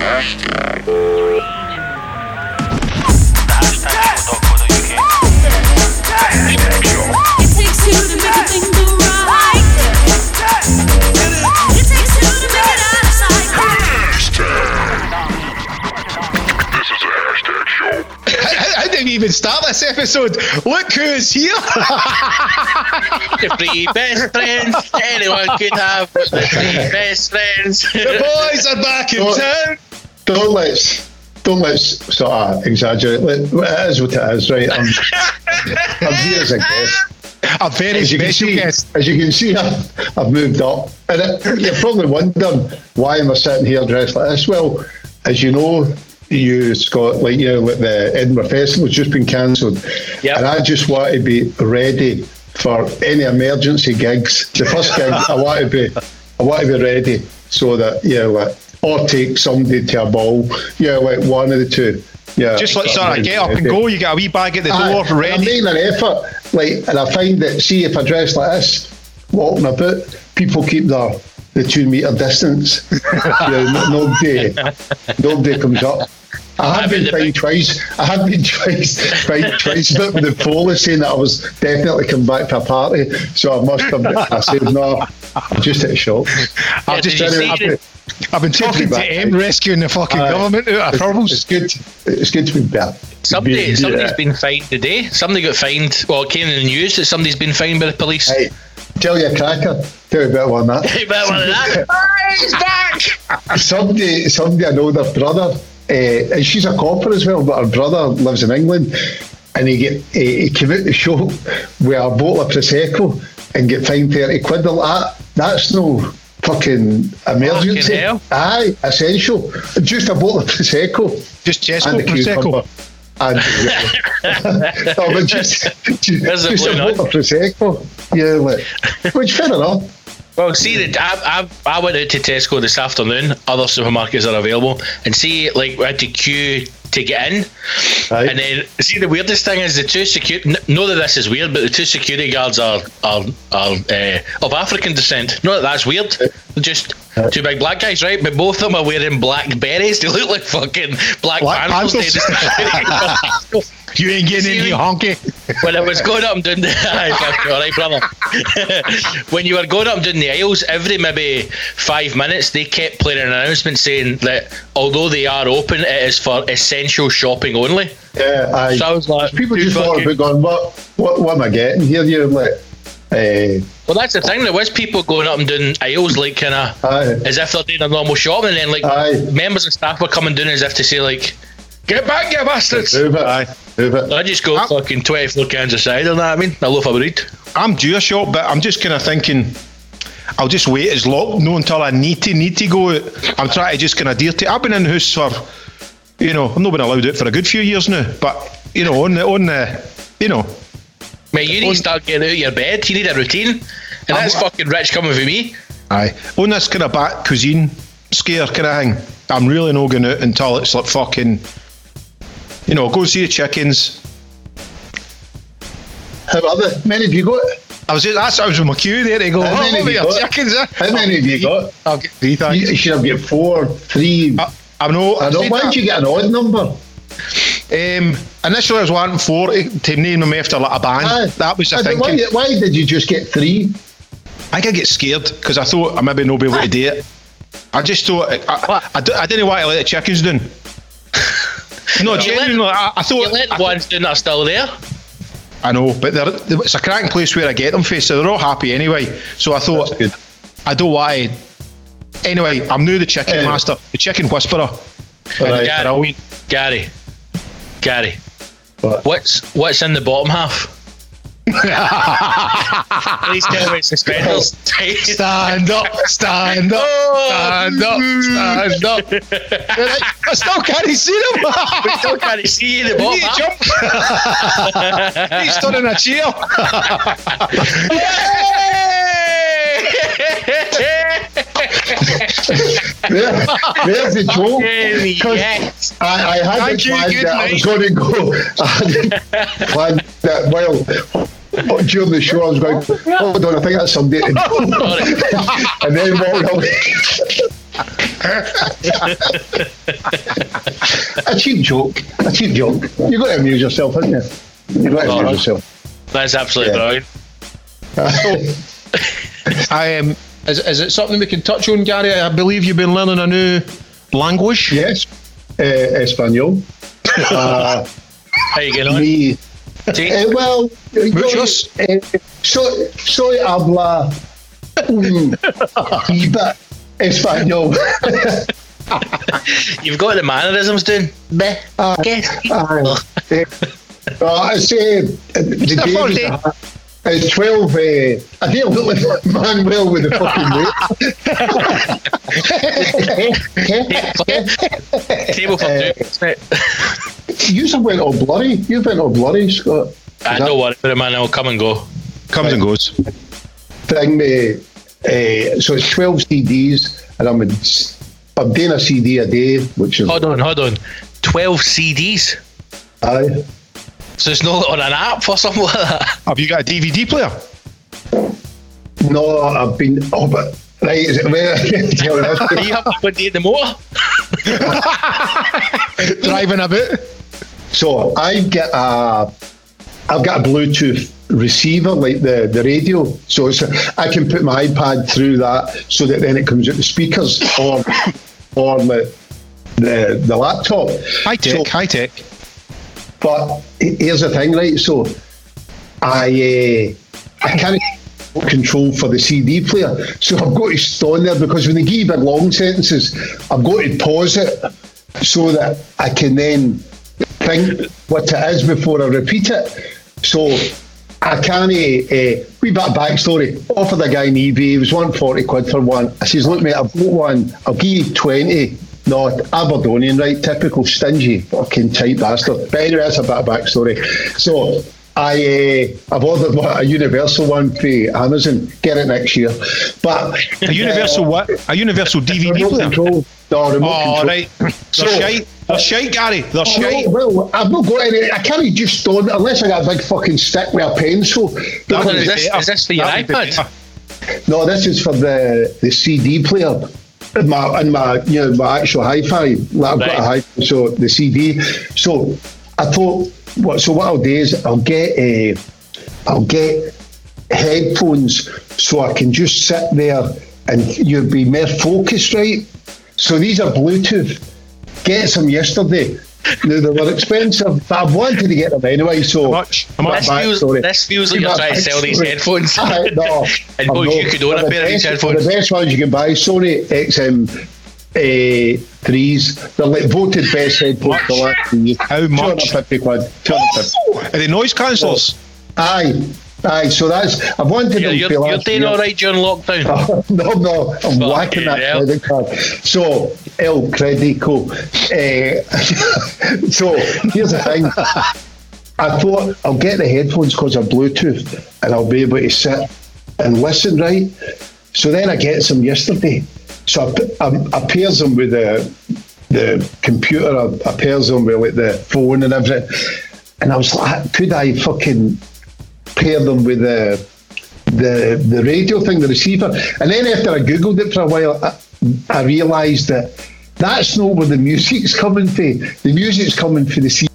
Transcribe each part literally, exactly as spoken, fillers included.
Hashtag. The hashtag show dot co dot U K. The hashtag show. It takes two to make a thing go right. It takes two to make it out of sight. Hashtag. This is a hashtag show. How did we even start this episode? Look who's here! The three best friends anyone could have. The three best friends. The boys are back in Don't- town. Don't let's don't let's sort of exaggerate. Let- It is what it is, right? I'm, I'm here as a guest. A very As you can special see, guest. as you can see, I've, I've moved up, and it, you're probably wondering why am I sitting here dressed like this? Well, as you know, you Scott, like you know, like the Edinburgh Festival has just been cancelled, Yep. and I just want to be ready for any emergency gigs. The first gig, I want to be, I want to be ready so that yeah, like, or take somebody to a ball, yeah, like one of the two. Yeah, Just like sort of get up and go. You got a wee bag at the Aye, door, and I'm ready. making an effort, like, and I find that, see, if I dress like this, walking about, people keep their the two metre distance. You know, nobody, nobody comes up. I have been fined twice. I have been twice, fined twice, but with the police saying that I was definitely coming back to a party, so I must have. I said no, I'm just at a shop. Yeah, I've just did you I've see been, I've been talking to back, M right? rescuing the fucking Aye. government out of It's troubles. good. It's good to be back. Somebody, Be- be- somebody's uh, been fined today. Somebody got fined. Well, it came in the news that somebody's been fined by the police. Hey, tell you a cracker. Tell you a bit on that. Hey, better one of that. Ah, he's back. somebody, somebody I know, their brother, uh, and she's a copper as well, but her brother lives in England, and he get he, he came out the shop with a bottle of Prosecco and get fined thirty quid. Like that, that's no fucking emergency. Fucking hell. Aye, essential. Just a bottle of Prosecco. Just And Tesco the cucumber. Prosecco. And, no, but just, just, There's a just a blue bottle of Prosecco. Yeah, like, which fair enough. Well, see, that I, I, I went out to Tesco this afternoon. Other supermarkets are available, and see, like, we had to queue to get in. Aye. And then, see, the weirdest thing is the two security. Know that this is weird, but the two security guards are are are uh, of African descent. Not that that's weird. They're just two big black guys, right? But both of them are wearing black berets. They look like fucking Black, Black Panthers. Panthers. You ain't getting any honky. When I was going up and down the aye, fuck, all right, brother. When you were going up and down the aisles, every maybe five minutes they kept playing an announcement saying that although they are open, it is for essential shopping only. Yeah, aye. So I was like, people you just thought fucking- about going, what, what, what am I getting here? You're like, uh, Well, that's the thing. There was people going up and down aisles like kind of aye, as if they're doing a normal shopping, and then like Aye. members of staff were coming down as if to say like, "Get back, you bastards!" move it, Aye. move it. I just go I'm- fucking twenty-four cans of cider. Know what I mean? A loaf of bread. I'm due a shop, but I'm just kind of thinking I'll just wait as long, no, until I need to need to go out. I'm trying to just kind of dear to. I've been in the house for, you know, I've not been allowed out for a good few years now. But you know, on the on the, you know, Mate, you need On- to start getting out of your bed. You need a routine, and that's I'm- fucking rich coming from me. aye, on this kind of back cuisine scare kind of thing. I'm really not going out until it's like fucking, you know, go see the chickens. How other many have you got? I was that's I was with my cue there to go. How Oh, many have what you about your got? chickens? Eh? How many have you got? I'll get three, You, thanks. you should have got four, three. I, I'm no. I know. Why did you get an odd number? Um, initially, I was wanting four to, to name them after like a band. Aye. That was the I don't- thinking. Why, why did you just get three? I think I get scared because I thought I maybe not be able to do it. I just thought I, I, I, d- I didn't want to let the chickens down. No, You genuinely, let- I, I You thought. let I, the ones down that are still there. I know, but they're, they're- it's a cracking place where I get them from, so they're all happy anyway. So I thought, That's good. I don't want to. Anyway, I'm now the chicken Anyway. master, the chicken whisperer. Right. Gary, Brilliant. Gary, Gary, What? what's what's in the bottom half? Please tell me it's suspenders. Stand up, stand up, stand up, stand up. I still can't see them. We still can't see you in the You bottom need to half. jump. He's stood in a chair. There, there's the joke. Yes. 'Cause I, I had Thank it you, planned good that I night. was going to go. I had planned that while during the show I was going, hold on, I think that's somebody. And then walked away. A cheap joke. A cheap joke. You've got to amuse yourself, haven't you? You've got to amuse yourself. That's absolutely Yeah. brilliant. I um, is, is it something we can touch on, Gary? I believe you've been learning a new language. Yes. Uh, Espanol. Uh, How you getting on? me. See? Eh, well, Muchos. yo, eh, soy, soy habla un bit español. You've got the mannerisms doing. Be, Uh, guess. uh, eh, uh, it's, uh, the day was a- it's twelve. Uh, I deal with Manuel with the fucking weight. Table for Uh, two. isn't it? You went all blurry. You went all blurry, Scott. I don't worry about it, man. I'll come and go. Comes and goes. Thing, uh, uh, so it's twelve C Ds, and I'm, I'm doing a C D a day, which is Hold on, hold on. twelve C Ds. aye. So it's not on an app or something like that. Have you got a D V D player? No, I've been. Oh, but right, is it, where I can tell Do this? you have to put the motor? Driving a bit. So I get a, I've got a Bluetooth receiver like the, the radio, so it's a, I can put my iPad through that, so that then it comes out the speakers or or the the, the laptop. High tech, So- high tech. But here's the thing, right? So I uh, I can't control for the C D player, so I've got to stop there, because when they give you big long sentences, I've got to pause it so that I can then think what it is before I repeat it. So I can't. Uh, wee bit of backstory. Offered a guy on eBay. He was wanting forty quid for one. I says, look, mate, I've got one. I'll give you twenty. No, Aberdonian, right? Typical stingy fucking tight bastard. But anyway, that's a bit of backstory. So I, uh, I've ordered what, a Universal one for Amazon. Get it next year. But A universal what? A universal D V D remote player. control. No, remote Oh, control. right. They're So- shite. They're shite, Gary. They're Oh, shite. no, well, I've not got any. I can't just stone unless I got a big fucking stick with a pencil. Is Because- this, is this for your That'd be iPad? better. No, this is for the, the C D player. In my, in my, you know, my actual hi-fi. Like I've got a hi so the C D. So I thought, what? So what I'll do is I'll get a, I'll get headphones so I can just sit there and you'll be more focused, right? So these are Bluetooth. Get some yesterday. Now they were expensive, but I wanted to get them anyway. So How much? How much? This feels, backstory. this feels like See you're my trying to sell these backstory. headphones. Aye, no, And I'm oh, not. you could own a They're pair of the these best- headphones. The best ones you can buy, Sony X M uh, threes. They're like voted best headphones for the last year. How much? two hundred fifty quid. two hundred fifty. Are they noise cancellers? Aye, aye. So that's I wanted You're, them you're, for you're last doing year. all right during lockdown. no, no, I'm Fucking whacking that hell. credit card. So, El Credico. Uh, so, here's the thing. I thought I'll get the headphones because of Bluetooth and I'll be able to sit and listen, right? So then I get some yesterday. So I, I, I pairs them with the the computer, I, I pairs them with like the phone and everything. And I was like, could I fucking pair them with the the the radio thing, the receiver? And then after I googled it for a while, I, I realised that that's not where the music's coming from. The music's coming for the C.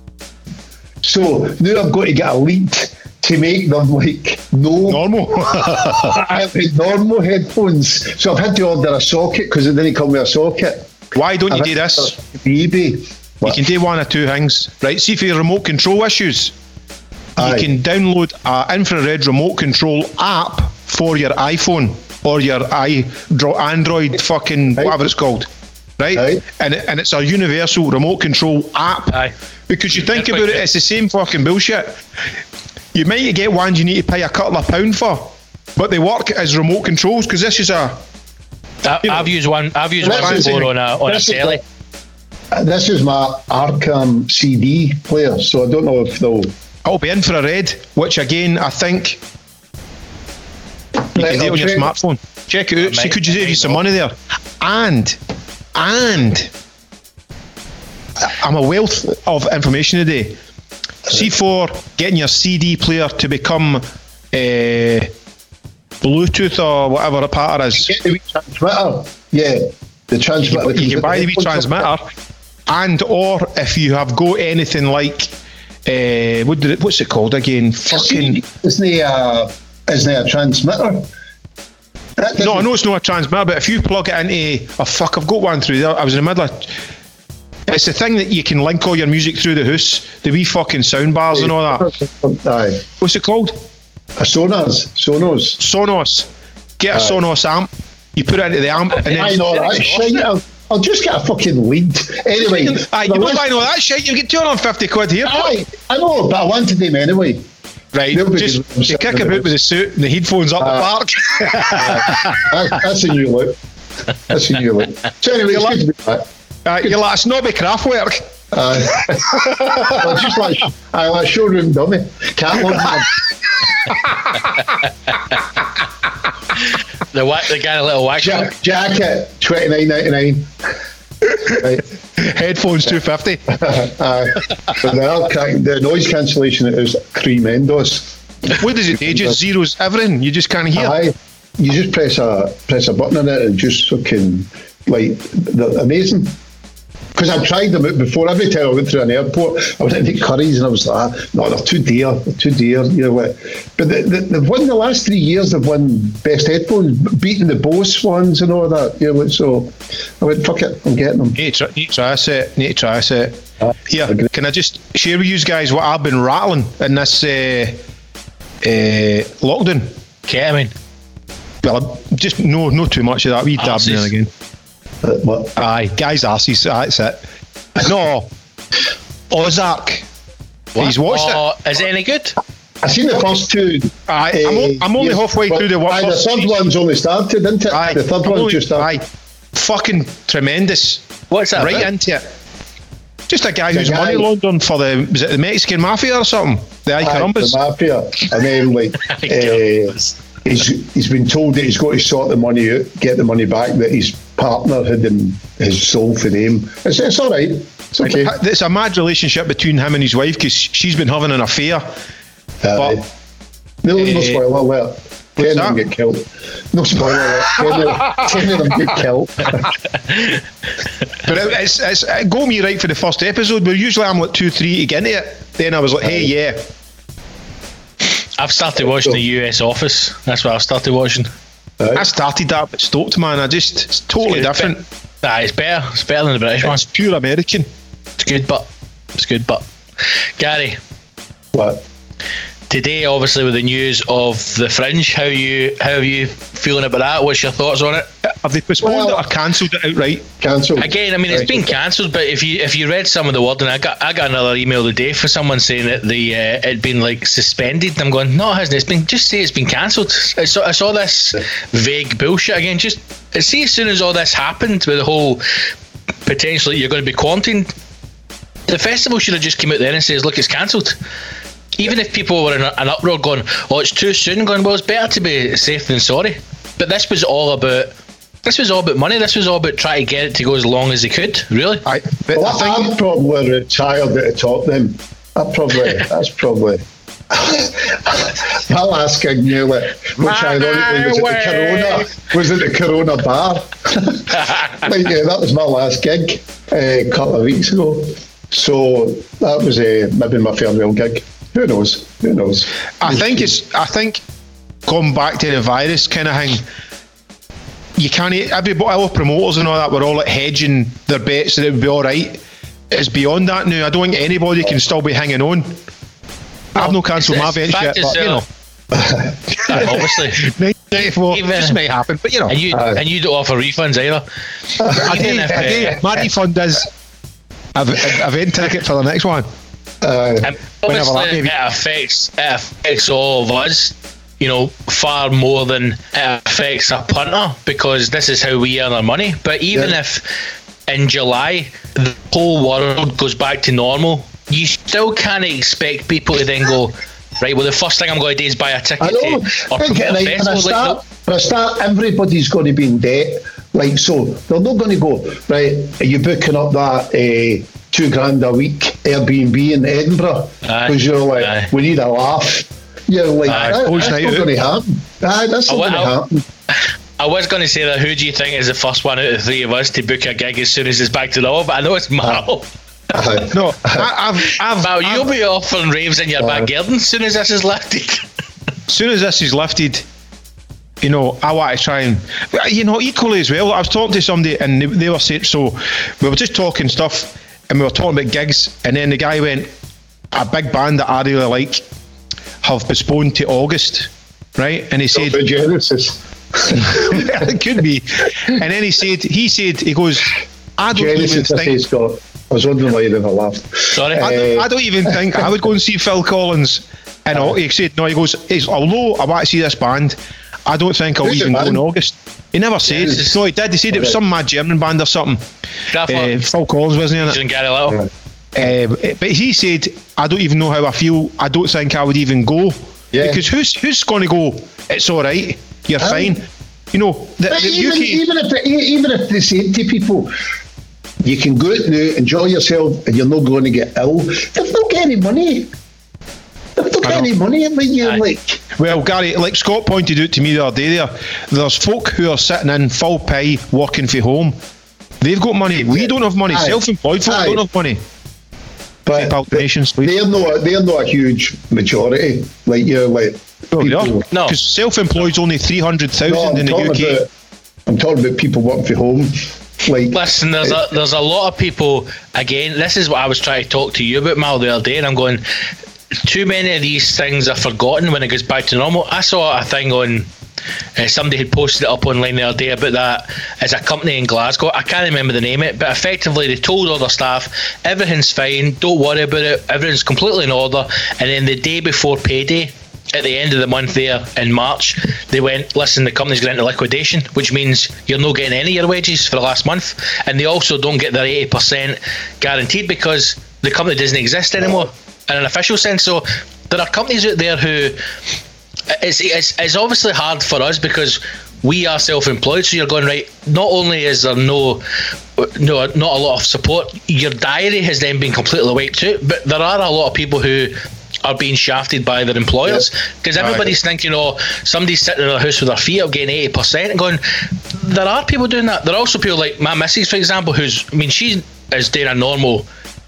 So now I've got to get a lead to make them like no Normal. I like normal headphones. So I've had to order a socket because it didn't come with a socket. Why don't you I've do had to this? order eBay. You can do one of two things, right? See, for your remote control issues, Aye. you can download an infrared remote control app for your iPhone or your i Android fucking Right. whatever it's called, right? Right. And it, and it's a universal remote control app. Aye. Because you think That's about quite it, good. it's the same fucking bullshit. You might get ones you need to pay a couple of pound for, but they work as remote controls because this is a I, You know, I've used one. I've used This one is- before on a on a this is telly. Uh, This is my Arkham C D player, so I don't know if they'll. It'll be infrared, which again I think you Right, can do it I'll on your check. smartphone. Check it out. See, might- could you save might you some not. money there? And and I'm a wealth of information today. See, for getting your C D player to become uh, Bluetooth or whatever the part is. Get the wee Twitter, yeah. The transmitter. You can buy the wee transmitter, and or if you have got anything like, uh, what did it, what's it called again? Fucking. Isn't he a, isn't he a transmitter? That No, I doesn't- know it's not a transmitter, but if you plug it into, oh fuck, I've got one through there. I was in the middle of. It's the thing that you can link all your music through the house, the wee fucking sound bars and all that. Aye. What's it called? A Sonos. Sonos. Sonos. Get a Aye. Sonos amp. You put it into the amp, and then I know that shit. I'll, I'll just get a fucking lead. Anyway. Aye, you the don't list- buy all that shit. You get two hundred fifty quid here. Aye, I know, but I wanted them anyway. Right, They'll be just good. you kick about with the suit and the headphones up the park. That, that's a new look. That's a new look. So anyway, it's good to be back. Uh, you're like a snobby craftwork. Uh, well, just like I like showroom dummy. Catwalk man. The wa- the guy in a little wax. Ja- jacket twenty nine ninety nine. Right. Headphones two fifty. Uh, but they are cracking. The noise cancellation is tremendous. What does it do? It just zeros everything. You just can't hear. Aye, you just press a press a button on it and just fucking like they're amazing. Because I've tried them out before. Every time I went through an airport, I went into Curry's and I was like, ah, no, they're too dear, they're too dear. You know what? But they, they, they've won the last three years. They've won best headphones, beating the Bose ones and all that. You know, so I went, fuck it, I'm getting them. Need to try, need to try a set. Need to try a set. Ah, Here, agree. can I just share with you guys what I've been rattling in this uh, uh, lockdown? Ketamine. Well, just no, no too much of that. We dab now and Arses. again. Uh, what? Aye, guys' asses. That's it. No, Ozark. He's watched Oh, is it any good? I seen the first two. Aye, I'm o- I'm only years- halfway well, through the one Aye, the first third season. one's only started, didn't it? Aye, the third I'm one only- just started. Aye, fucking tremendous. What's that Right about? into it. Just a guy It's a who's guy- money laundering for the was it the Mexican mafia or something? The Aye, Icarumbas. the mafia, and then like uh, he's he's been told that he's got to sort the money out, get the money back that his partner had in his soul for him. It's, it's all right. It's okay. It's a mad relationship between him and his wife because she's been having an affair. Aye. no, no eh, spoiler alert. Ten of them that? get killed. No spoiler alert. Ten of, ten of them get killed. But it, it's, it's it got me right for the first episode. But usually I'm like two, three to get into it. Then I was like, hey, yeah. I've started watching the U S Office. That's what I've started watching. I started that but stopped, man. I just it's totally It's different. Be- Nah, it's better. It's better than the British one. It's pure American. It's good, but it's good, but Gary. What? Today, obviously, with the news of the Fringe, how you how are you feeling about that? What's your thoughts on it? Have they postponed Well- it or cancelled it outright? Cancelled. Again, I mean, it's been cancelled, but if you if you read some of the wording, I got I got another email today for someone saying that the uh, it'd been like suspended. And I'm going, no, it hasn't. It's been just say it's been cancelled. I saw I saw this vague bullshit again. Just see, as soon as all this happened with the whole potentially you're going to be quarantined, the festival should have just come out there and says, look, it's cancelled. Even if people were in a- an uproar going, oh, it's too soon, going, well, it's better to be safe than sorry. But this was all about this was all about money. This was all about trying to get it to go as long as they could, really. I, but Well, I think I'm probably retired at the top then. That probably, that's probably. My last gig nearly, which ironically was at the Corona, was at the Corona bar. Like, yeah, that was my last gig uh, a couple of weeks ago. So that was uh, maybe my farewell gig. Who knows? Who knows? I think it's. I think going back to the virus kind of thing. You can't. Everybody, all promoters and all that, were all like hedging their bets that it would be all right. It's beyond that now. I don't think anybody can still be hanging on. I've no cancelled my It's- bet fact yet, is, but you uh, know, obviously. nineteen ninety-four Even- just may happen. But you know, And you Aye. and you don't offer refunds either. I even do. if, I do. uh, My refund is a v- a event ticket for the next one. Uh, And Whenever that obviously, may be. it affects it affects all of us, you know, far more than it affects a punter because this is how we earn our money. But even Yeah. if in July the whole world goes back to normal, you still can't expect people to then go, right, well, the first thing I'm going to do is buy a ticket I know. to or Think, promote a like, for, a festival. Like, start, for a start, everybody's going to be in debt. Like, so they're not going to go, right, are you booking up that uh, two grand a week Airbnb in Edinburgh? Aye. Because you're like, Aye. we need a laugh. You're like, Aye. that, Always that's night not out. going to happen. Aye, that's not I going to went out- happen. I was going to say that who do you think is the first one out of the three of us to book a gig as soon as it's back to normal? But I know it's Mal. Aye. No, I, I've, I've, Mal, you'll I've, be off on raves in your Aye. back garden as soon as this is lifted. as soon as this is lifted, you know, I want to try and, you know, equally as well. I was talking to somebody and they, they were saying, so we were just talking stuff and we were talking about gigs, and then the guy went, a big band that I really like have postponed to August, right? And he said, The Genesis. it could be. And then he said, he said, he goes, I don't even Genesis, I say, think, Scott. I was wondering why you never laughed. Sorry. I don't, Uh, I don't even think I would go and see Phil Collins. And all, he said, no, he goes, he's, although I want to see this band, I don't think I'll Who's the even go in band? August. He never said. Yes. No, he did. He said it was some mad German band or something. Graffler. Uh, Phil Collins wasn't he in it? And Gary Little. Uh, but he said, I don't even know how I feel. I don't think I would even go. Yeah. Because who's who's going to go? It's all right. You're Aye. fine. You know, the, But the even, U K. even if even if they say to people, you can go out now, enjoy yourself, and you're not going to get ill, they've not got any money. They've not got I know. any money. I mean, you're Aye. like, Well, Gary, like Scott pointed out to me the other day there, there's folk who are sitting in full pay working from home. They've got money. We don't have money. Aye. Self-employed folk Aye. don't have money. but Palpitations, please. they're not they're not a huge majority. Like you're like Well, they are. people- No. Because self-employed's only three hundred No, thousand I'm in the talking U K. about I'm talking about people working from home. Like Listen, there's a there's a lot of people. Again, this is what I was trying to talk to you about, Mal, the other day, and I'm going. Too many of these things are forgotten when it goes back to normal. I saw a thing on. Uh, somebody had posted it up online the other day about that as a company in Glasgow. I can't remember the name of it, but effectively they told all their staff everything's fine, don't worry about it, everything's completely in order. And then the day before payday, at the end of the month there in March, they went, listen, the company's going into liquidation, which means you're not getting any of your wages for the last month, and they also don't get their eighty percent guaranteed because the company doesn't exist anymore in an official sense. So there are companies out there who it's, it's, it's obviously hard for us because we are self-employed, so you're going, right, not only is there no no not a lot of support, your diary has then been completely wiped out, but there are a lot of people who are being shafted by their employers because Yep. everybody's thinking, oh, somebody's sitting in their house with their feet up getting eighty percent and going, there are people doing that. There are also people like my missus, for example, who's, I mean, she is doing a normal,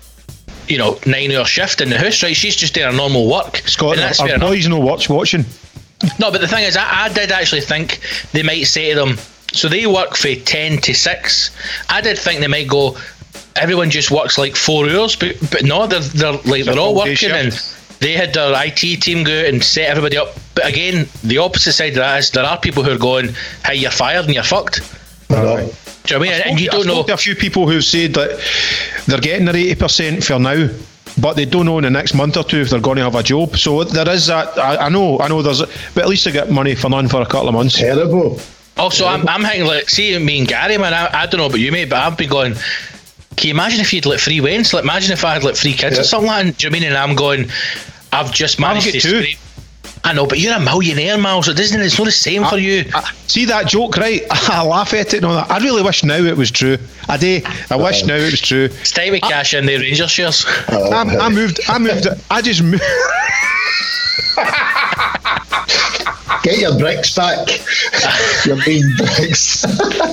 you know, nine hour shift in the house, right? She's just doing a normal work. Scott, and that's our fair enough. boys no watch watching. No, but the thing is, I, I did actually think they might say to them, so they work for ten to six. I did think they might go, everyone just works like four hours, but but no, they're, they're like they're all full-day working, and they had their I T team go out and set everybody up. But again, the opposite side of that is there are people who are going, hey, you're fired and you're fucked. I know. Do you know what I mean? And you I don't know. spoke to a few people who've said that they're getting their eighty percent for now, but they don't know in the next month or two if they're going to have a job. So there is that. I, I know, I know. There's, but at least they get money for none for a couple of months. terrible. Also, I'm, I'm thinking, like, see me and Gary, man, I, I don't know about you, mate, but I've been going, can you imagine if you had like three Waynes? Like, imagine if I had like three kids Yeah. or something like that. Do you know what I mean? And I'm going, I've just managed got to two. scrape. I know, but you're a millionaire, Mal, so doesn't it? It's not the same for you. I, see that joke, right? I laugh at it and all that. I really wish now it was true. I do. I wish now it was true. It's time to cash in the Rangers shares. I, I moved. I moved. I just moved. Get your bricks back. Your main bricks.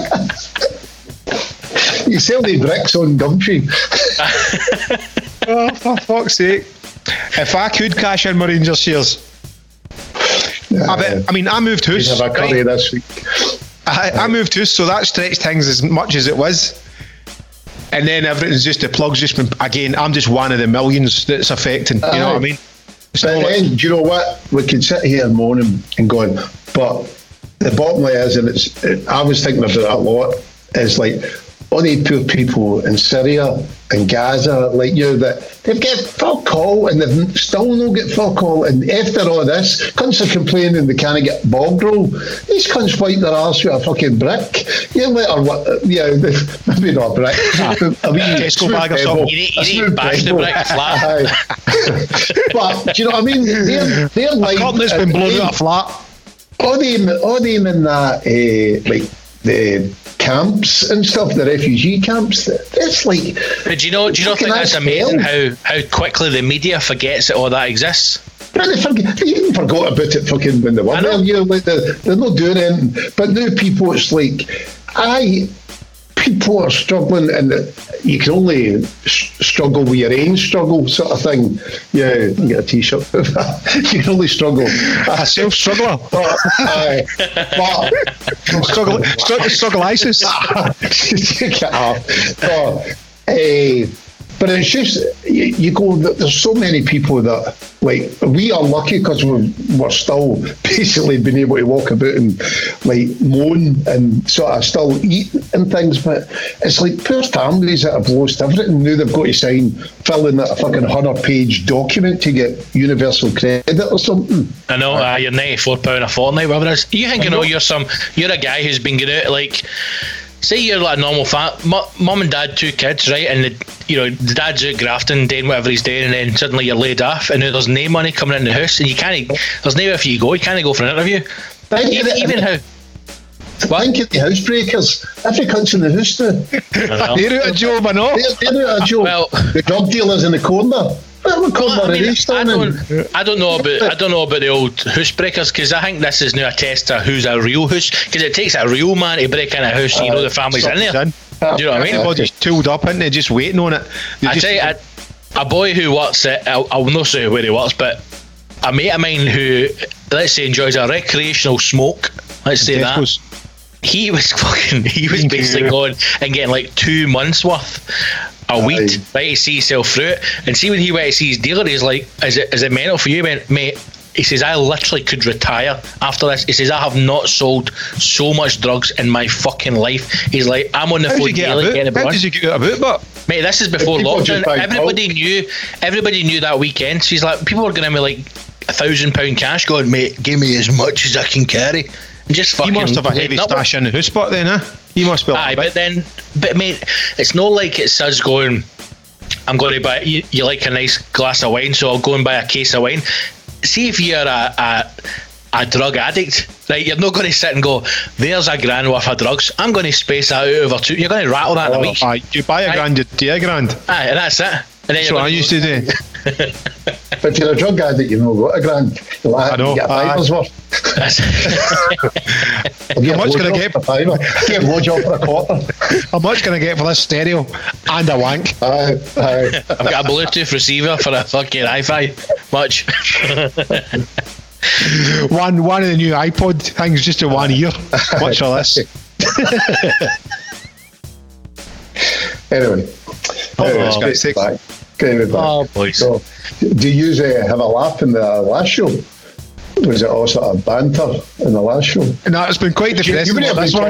You sell the bricks on Gumtree. Oh, for fuck's sake! If I could cash in my Rangers shares, I bet. I mean, I moved house. Have a curry right? this week. I, I moved house, so that stretched things as much as it was. And then everything's just the plugs. Just been, again, I'm just one of the millions that's affecting. You know what I mean? It's But not like- then, do you know what? We can sit here moaning and going, but the bottom line is, and it's, it, I was thinking about it a lot, is like all the poor people in Syria and Gaza, like you know, that they've get fuck all and they've still not get fuck all. And after all this, cunts are complaining they can't get bog roll. These cunts wipe their arse with a fucking brick. You let her, what? Yeah, maybe not a brick. I mean, Tesco smooth bag or pebble. something. You need- you A need smooth to bash the pebble. brick flat. Aye. But do you know what I mean? They're, they're like Cotton that's been blown out of flat. all them, all them in that, uh, like the camps and stuff, the refugee camps. It's like, But do you know, do you not Fucking think that's that's amazing hell. how, how quickly the media forgets that all that exists? But they, forget, they even forgot about it fucking when they were there. You know, like they're, they're not doing anything. But now people, it's like, I, people are struggling, and you can only struggle with your own struggle, sort of thing. Yeah, you can get a t-shirt. You can only struggle. A self-struggler. But, uh, but struggle, struggle, struggle ISIS. but, uh, but it's just, you, you go, there's so many people that, like, we are lucky because we're, we're still basically being able to walk about and, like, moan and sort of still eat and things, but it's like poor families that have lost everything. Now they've got to sign, fill in a fucking hundred-page document to get universal credit or something. I know, uh, you're ninety-four pounds a fortnight, whatever it is. You think, you know, you're some, you're a guy who's been getting out, like, say you're like a normal fat mum and dad, two kids, right? And the, you know, the dad's out grafting, doing whatever he's doing, and then suddenly you're laid off, and now there's no money coming in the house, and you can't. There's nowhere for you to go. You can't go for an interview. Think Even, of even how. What? Think of the housebreakers. Every cunt's in the house now. They're out of job, I know. They're, they're out of job. Well- the drug dealers in the corner. Well, Well, I, mean, I don't. I don't know about. I don't know about the old housebreakers, because I think this is now a test of who's a real house. Because it takes a real man to break in a house. You know the family's in there. Do you know what I mean? Everybody's tooled up, isn't they? Just waiting on it. They I just, tell you, a, a boy who works at, I'll, I'll not say where he works, but a mate of mine who, let's say, enjoys a recreational smoke, let's say Tesco's. that, he was fucking, he was basically going and getting like two months worth a weed, right, to see himself through it. And see, when he went to see his dealer, he's like, is it is it mental for you, mate? mate He says, I literally could retire after this. He says, I have not sold so much drugs in my fucking life. He's like, I'm on the How did phone you get daily about? getting How about. did you get about? But Mate, this is before People just lockdown. buy Everybody coke. knew. Everybody knew that weekend. She's like, people were going to be like a thousand pound cash. Going, mate, give me as much as I can carry. And just he fucking. must have a heavy lading up. stash in the house spot then, huh? He must be. Aye, but then, but mate, it's not like it's us going, I'm going to buy, you, you like a nice glass of wine, so I'll go and buy a case of wine. See if you're a, a, a drug addict, right? You're not going to sit and go, there's a grand worth of drugs, I'm going to space that out over two. You're going to rattle that in a week. Aye, you buy a Aye. grand, you do a grand. Aye, and that's it. And then That's you're what I gonna used to do. But if you're a drug addict, you know what a grand. You'll I know, You get a aye. fiver's worth. How much can I get? For a fiver. Get a blowjob for a quarter. How much can I get for this stereo and a wank? Aye, aye. I've got a Bluetooth receiver for a fucking hi-fi. Much. One, one of the new iPod things just in one ear. Watch for this. Anyway. Oh, anyway, for God's straight sake. back. Getting it back. Oh, boys. So, do you uh, have a laugh in the last show? Was it all sort of banter in the last show? No, it's been quite depressing. You, you this one.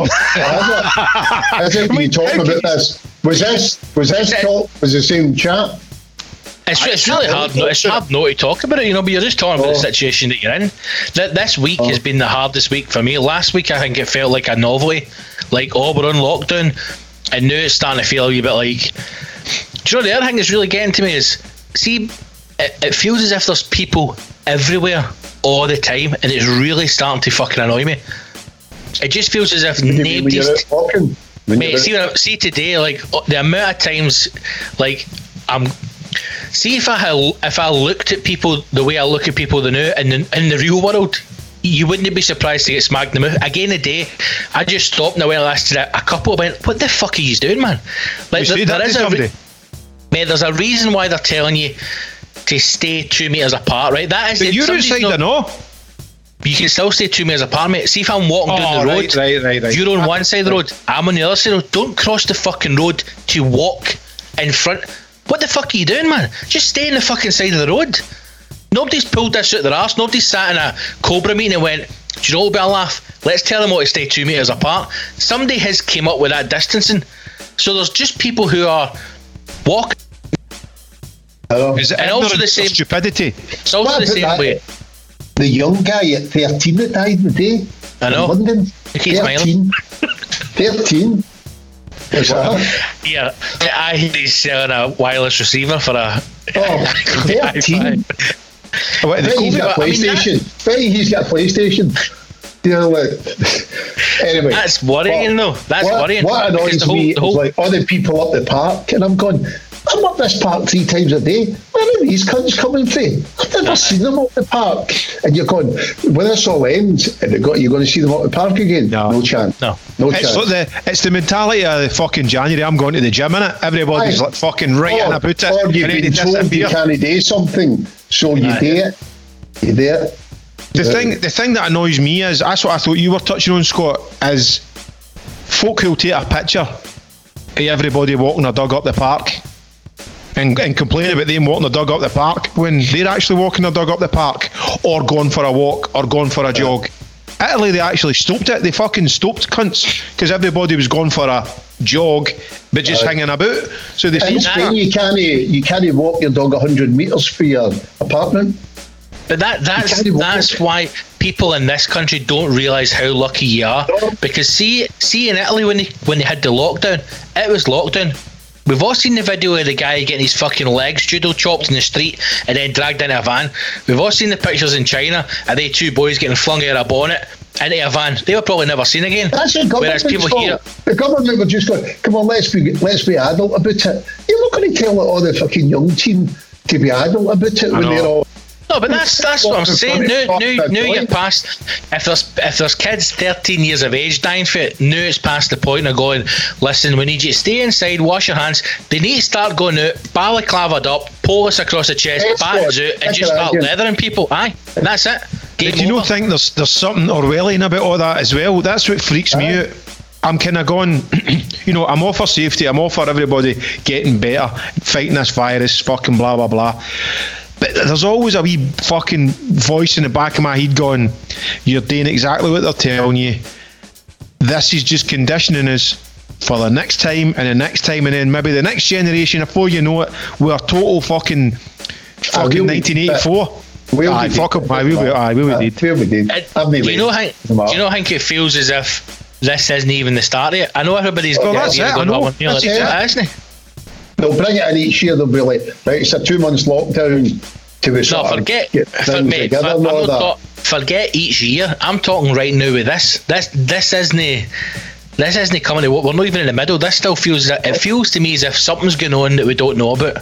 I think we mean, talking how about can you- this. Was this was this talk? Was the same chat? It's, it's really hard. No, it's hard not to talk about it, you know. But you're just talking about the situation that you're in. Th- This week has been the hardest week for me. Last week, I think it felt like a novelty, like oh, we're on lockdown, and now it's starting to feel a wee bit like. Do you know the other thing that's really getting to me is see, it, it feels as if there's people everywhere all the time, and it's really starting to fucking annoy me. It just feels as if When you- when you're nobody's. out walking. When Mate, you're see, when I, see today, like uh, the amount of times, like I'm. See if I had, if I looked at people the way I look at people the now in the, in the real world, you wouldn't be surprised to get smacked in the mouth. Again, a day, I just stopped and I went last to a couple. Went, what the fuck are you doing, man? Like You say that to a somebody? re- mate, there's a reason why they're telling you to stay two meters apart, right? That is. But it. you're Somebody's outside, not- I know. You can still stay two meters apart, mate. See if I'm walking down Oh, the right, road. right, right, right. You're on one side of the road. I'm on the other side of the road. Don't cross the fucking road to walk in front. What the fuck are you doing, man? Just stay on the fucking side of the road. Nobody's pulled this out their arse. Nobody sat in a Cobra meeting and went, do you know what would be a laugh? Let's tell them all to stay two metres apart. Somebody has came up with that distancing. So there's just people who are walking. Is it And also ignorance the or same- stupidity? It's also What the about same that? way. The young guy at thirteen that died today. I know. In London. He keeps smiling. thirteen. What's that? Yeah, I he's selling a wireless receiver for a. Oh, thirteen. What, the Bet he's COVID? got a I mean, PlayStation. Bet he's got a PlayStation. You know, like, anyway. That's worrying, though. That's what, worrying. What Because annoys the whole- me the whole- is like all the people up the park, and I'm going, I'm up this park three times a day. Where are these cunts coming from? I've never seen them up the park. And you're going, when this all ends, and it got, you're going to see them up the park again? No. No chance. No. No It's, chance. like the, it's the mentality of the fucking January. I'm going to the gym, innit? Everybody's Aye. like fucking right in about it. Or you've and then been they told you disappear. can't do something, so you Aye. do it. You do it. The thing, the thing that annoys me is, that's what I thought you were touching on, Scott, is folk who'll take a picture of everybody walking their dog up the park and, and complain about them walking their dog up the park when they're actually walking their dog up the park or going for a walk or going for a jog. Italy, they actually stopped it. They fucking stopped cunts because everybody was going for a jog but just Aye. hanging about. So they In stopped Spain, that. you can't, you can't walk your dog one hundred metres for your apartment. But that that's can't walk that's it. why people in this country don't realise how lucky you are. No. Because see see in Italy when they when they had the lockdown, it was lockdown. We've all seen the video of the guy getting his fucking legs judo chopped in the street and then dragged into a van. We've all seen the pictures in China of they two boys getting flung out of a bonnet into a van. They were probably never seen again. That's the Whereas government's people fault. here, The government were just going, come on, let's be let's be adult about it. You're not going to tell all the fucking young team to be adult about it when know. they're all. no, but that's that's what I'm saying. Now, now, now you're past. If there's if there's kids thirteen years of age dying for it, now it's past the point of going. Listen, we need you to stay inside, wash your hands. They need to start going out, balaclavaed up, polis across the chest, Yes, bats God. out, and That's just what I start do. leathering people. Aye, and that's it. Game But do you over. not think there's there's something Orwellian about all that as well? That's what freaks me Aye. out. I'm kind of going, you know, I'm all for safety. I'm all for everybody getting better, fighting this virus, fucking blah, blah, blah. But there's always a wee fucking voice in the back of my head going, you're doing exactly what they're telling you. This is just conditioning us for the next time and the next time and then maybe the next generation, before you know it, we're total fucking fucking will be- nineteen eighty-four. We'll aye, be fuck dead. them. Aye, we'll be, aye, we'll be dead. We'll be dead. It- I'm not do you know how waiting. do you know how it feels as if this isn't even the start of it? I know everybody's Well, got that's here it, I going, know. "Oh, we're nearly That's there," it. isn't it? They'll bring it in each year. They'll be like, right, it's a two months lockdown to be No, sort of forget, get for, things mate, together for, and I'm all not that. talk, forget each year. I'm talking right now with this. This this isn't this isn't coming to what we're not even in the middle. This still feels it feels to me as if something's going on that we don't know about.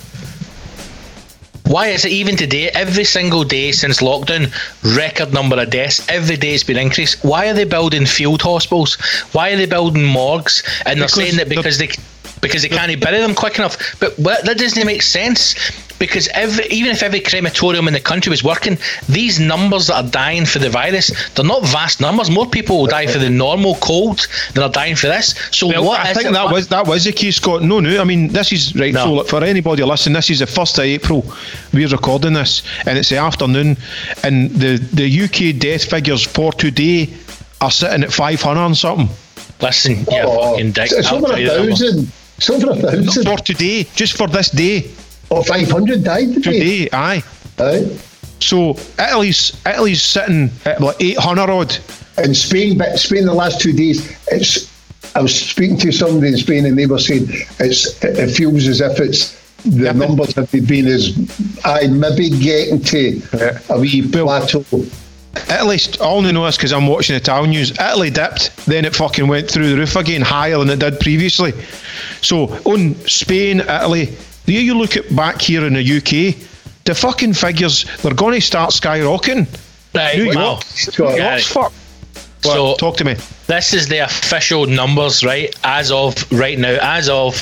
Why is it even today, every single day since lockdown, record number of deaths, every day it's been increased? Why are they building field hospitals? Why are they building morgues? And they're Because saying that the- because they because they can't bury them quick enough. But what, that doesn't make sense, because every, even if every crematorium in the country was working, these numbers that are dying for the virus, they're not vast numbers. More people will die for the normal cold than are dying for this. So Well, what I is think it- that what- was that was the case, Scott. No, no. I mean, this is right. No. So, look, for anybody listening, this is the first of April. We're recording this, and it's the afternoon, and the the U K death figures for today are sitting at five hundred and something. Listen, yeah, Oh, fucking dick. it's, it's I'll over tell a you the number. thousand. It's over a thousand. For today, just for this day, Or five hundred died today. today, aye. Aye. So Italy's Italy's sitting at like eight hundred odd. In Spain, but Spain the last two days, it's. I was speaking to somebody in Spain, and they were saying it's. It feels as if it's the Yeah, but- numbers have been as. I maybe getting to Yeah. a wee Well- plateau. Italy, I only know this because I'm watching Italian news. Italy dipped, then it fucking went through the roof again, higher than it did previously. So on Spain, Italy, there you look at back here in the U K, the fucking figures, they're going to start skyrocketing. Right, New wow. York, So, New Yeah. York's fuck. So- What? Talk to me. This is the official numbers, right? As of right now, as of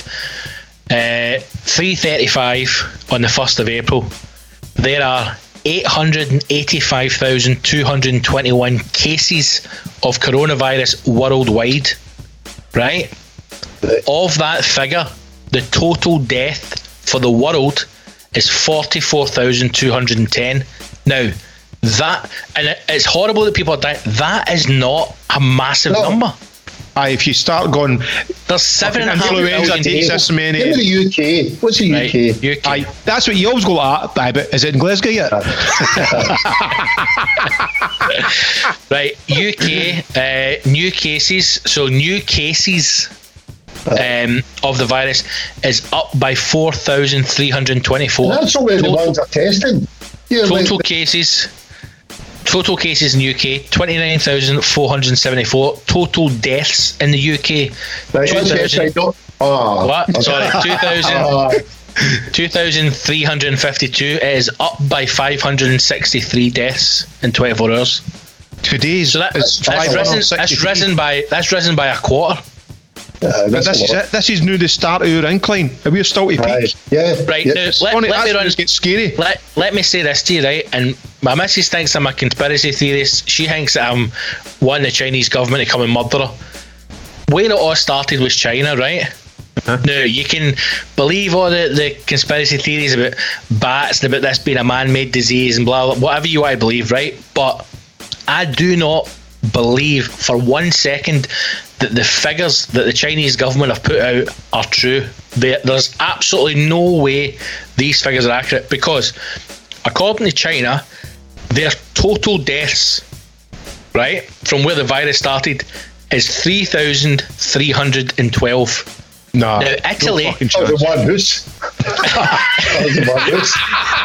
uh, three thirty-five on the first of April, there are eight hundred eighty-five thousand two hundred twenty-one cases of coronavirus worldwide, right? Of that figure, the total death for the world is forty-four thousand two hundred ten. Now, that, and it, it's horrible that people are dying. That is not a massive No. number. Aye, if you start going, There's seven and a half influenza billion takes people. this many. Give me the U K. What's the Right, U K? U K. Aye, that's what you always go like, aye, but is it in Glasgow yet? Right, U K, uh, new cases, so new cases um, of the virus is up by four thousand three hundred twenty-four. That's only the Total- ones are testing. Yeah, Total like, cases, total cases in the U K, twenty-nine thousand four hundred seventy-four. Total deaths in the U K, right, two let's get thousand. side up. Oh, What? Sorry, two thousand. Oh, two thousand three hundred fifty-two. It is up by five hundred sixty-three deaths in twenty-four hours. Today's So that, is that's, risen, that's five hundred sixty-three. risen by that's risen by a quarter. Uh, But that's this a is lot. it. This is now the start of our incline. And we're still to peak. Right. Yeah. Right, yeah. now, It's let, funny, let that's me when run. it gets scary. Let, let me say this to you, right? And my missus thinks I'm a conspiracy theorist. She thinks that I'm wanting the Chinese government to come and murder her. Where it all started was China, right? Uh-huh. Now, you can believe all the, the conspiracy theories about bats and about this being a man-made disease and blah, blah, whatever you want to believe, right? But I do not believe for one second that the figures that the Chinese government have put out are true. They, there's absolutely no way these figures are accurate, because according to China, their total deaths, right, from where the virus started, is three thousand three hundred twelve. Nah. Now, Italy- no fucking That was chance. the one hoose. That was the one hoose.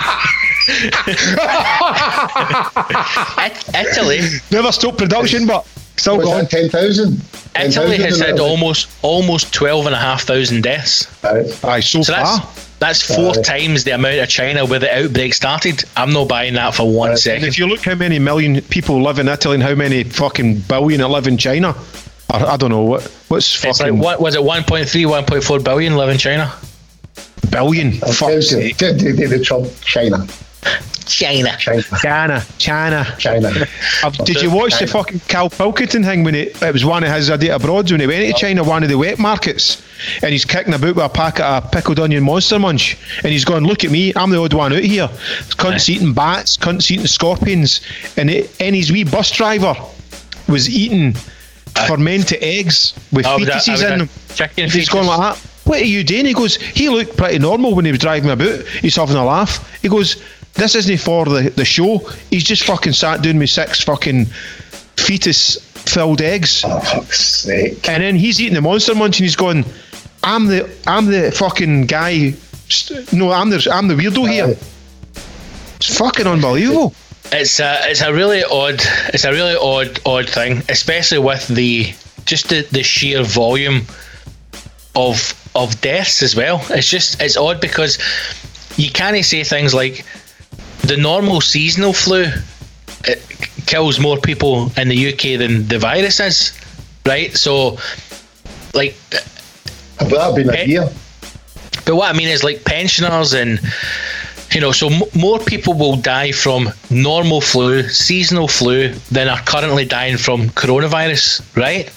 It- Italy, Never stopped production, but still Was going. that ten thousand? Italy has had almost almost twelve and a half thousand deaths. Right. Aye, so, So far. that's that's four Aye. times the amount of China where the outbreak started. I'm not buying that for one Aye. And second. if you look how many million people live in Italy and how many fucking billion that live in China, I, I don't know what what's It's like fucking what was it? one point three, one point four billion live in China. billion. Fuck's sake. The Trump, China. China. China. China, China. China. Uh, did you watch the China. fucking Cal Pilkington thing when it, it was one of his idea abroad when he went to China, one of the wet markets, and he's kicking about with a packet of pickled onion Monster Munch, and he's going, look at me, I'm the odd one out here. Cunts eating bats, cunts eating scorpions, and, it, and his wee bus driver was eating fermented eggs with I was a- I fetuses was a in them. chicken And he's going fetus. like that. What are you doing? He goes, he looked pretty normal when he was driving about. He's having a laugh. He goes, this isn't for the, the show. He's just fucking sat doing me six fucking fetus filled eggs. Oh, fuck's sake. And then he's eating the Monster Munch and he's going, I'm the I'm the fucking guy. st- No, I'm the I'm the weirdo here. It's fucking unbelievable. It's a it's a really odd it's a really odd odd thing, especially with the just the, the sheer volume of of deaths as well. It's just it's odd because you can't say things like the normal seasonal flu it kills more people in the U K than the virus is, right? So, like, But that'd been a Eh, year. but what I mean is like pensioners and you know, so m- more people will die from normal flu, seasonal flu, than are currently dying from coronavirus, right?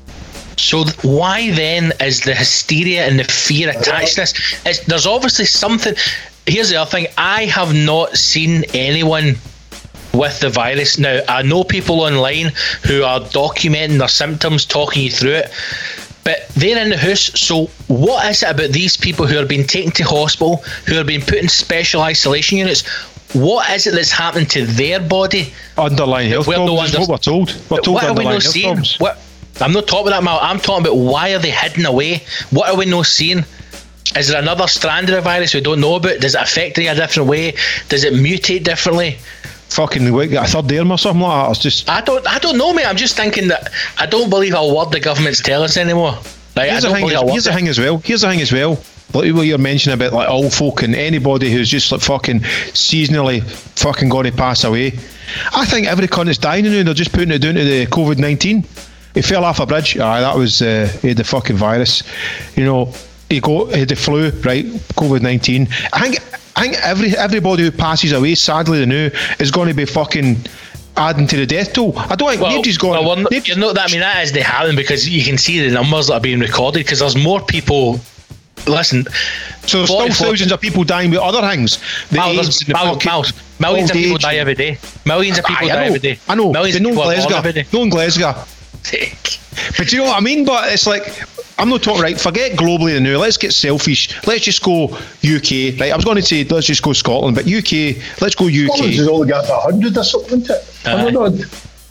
So th- why then is the hysteria and the fear attached to this? It's, there's obviously something. Here's the other thing. I have not seen anyone with the virus. Now, I know people online who are documenting their symptoms, talking you through it, but they're in the house. So what is it about these people who are being taken to hospital, who are being put in special isolation units? What is it that's happening to their body? Underlying health We're the problems is ones what we're told. We're told What are we underlying not health seeing? problems. What? I'm not talking about that, Mal. I'm talking about why are they hidden away? What are we not seeing? Is there another strand of the virus we don't know about? Does it affect it a different way? Does it mutate differently? Fucking like a third arm or something like that. It's just I don't I don't know, mate. I'm just thinking that I don't believe a word the government's telling us anymore. Like, I Here's the don't thing. believe As, a word. here's the thing as well. Here's the thing as well. Like what you're mentioning about like old folk and anybody who's just like fucking seasonally fucking going to pass away. I think every cunt is dying now. They're just putting it down to the COVID nineteen. He fell off a bridge. Aye, that was uh, he had the fucking virus. You know, he got he had the flu. Right, COVID nineteen. I think I think every everybody who passes away, sadly, now is going to be fucking adding to the death toll. I don't think Well, nobody's going. well, we're not, nobody's- you know, that, I mean, that is the happen because you can see the numbers that are being recorded because there's more people. Listen, so there's still forty-four thousands of people dying with other things. The Mal, AIDS there's and the mal- fucking mal- millions of old people age die and- every day. Millions of people Aye, die I know, every day. I know. Millions But of no people are born every Glasgow. day. No in Glasgow. But you know what I mean? But it's like, I'm not talking, right, forget globally now, let's get selfish. Let's just go U K, right? I was going to say, let's just go Scotland, but U K, let's go U Scotland's K. has only got a hundred or something, isn't it? Aye. I don't know.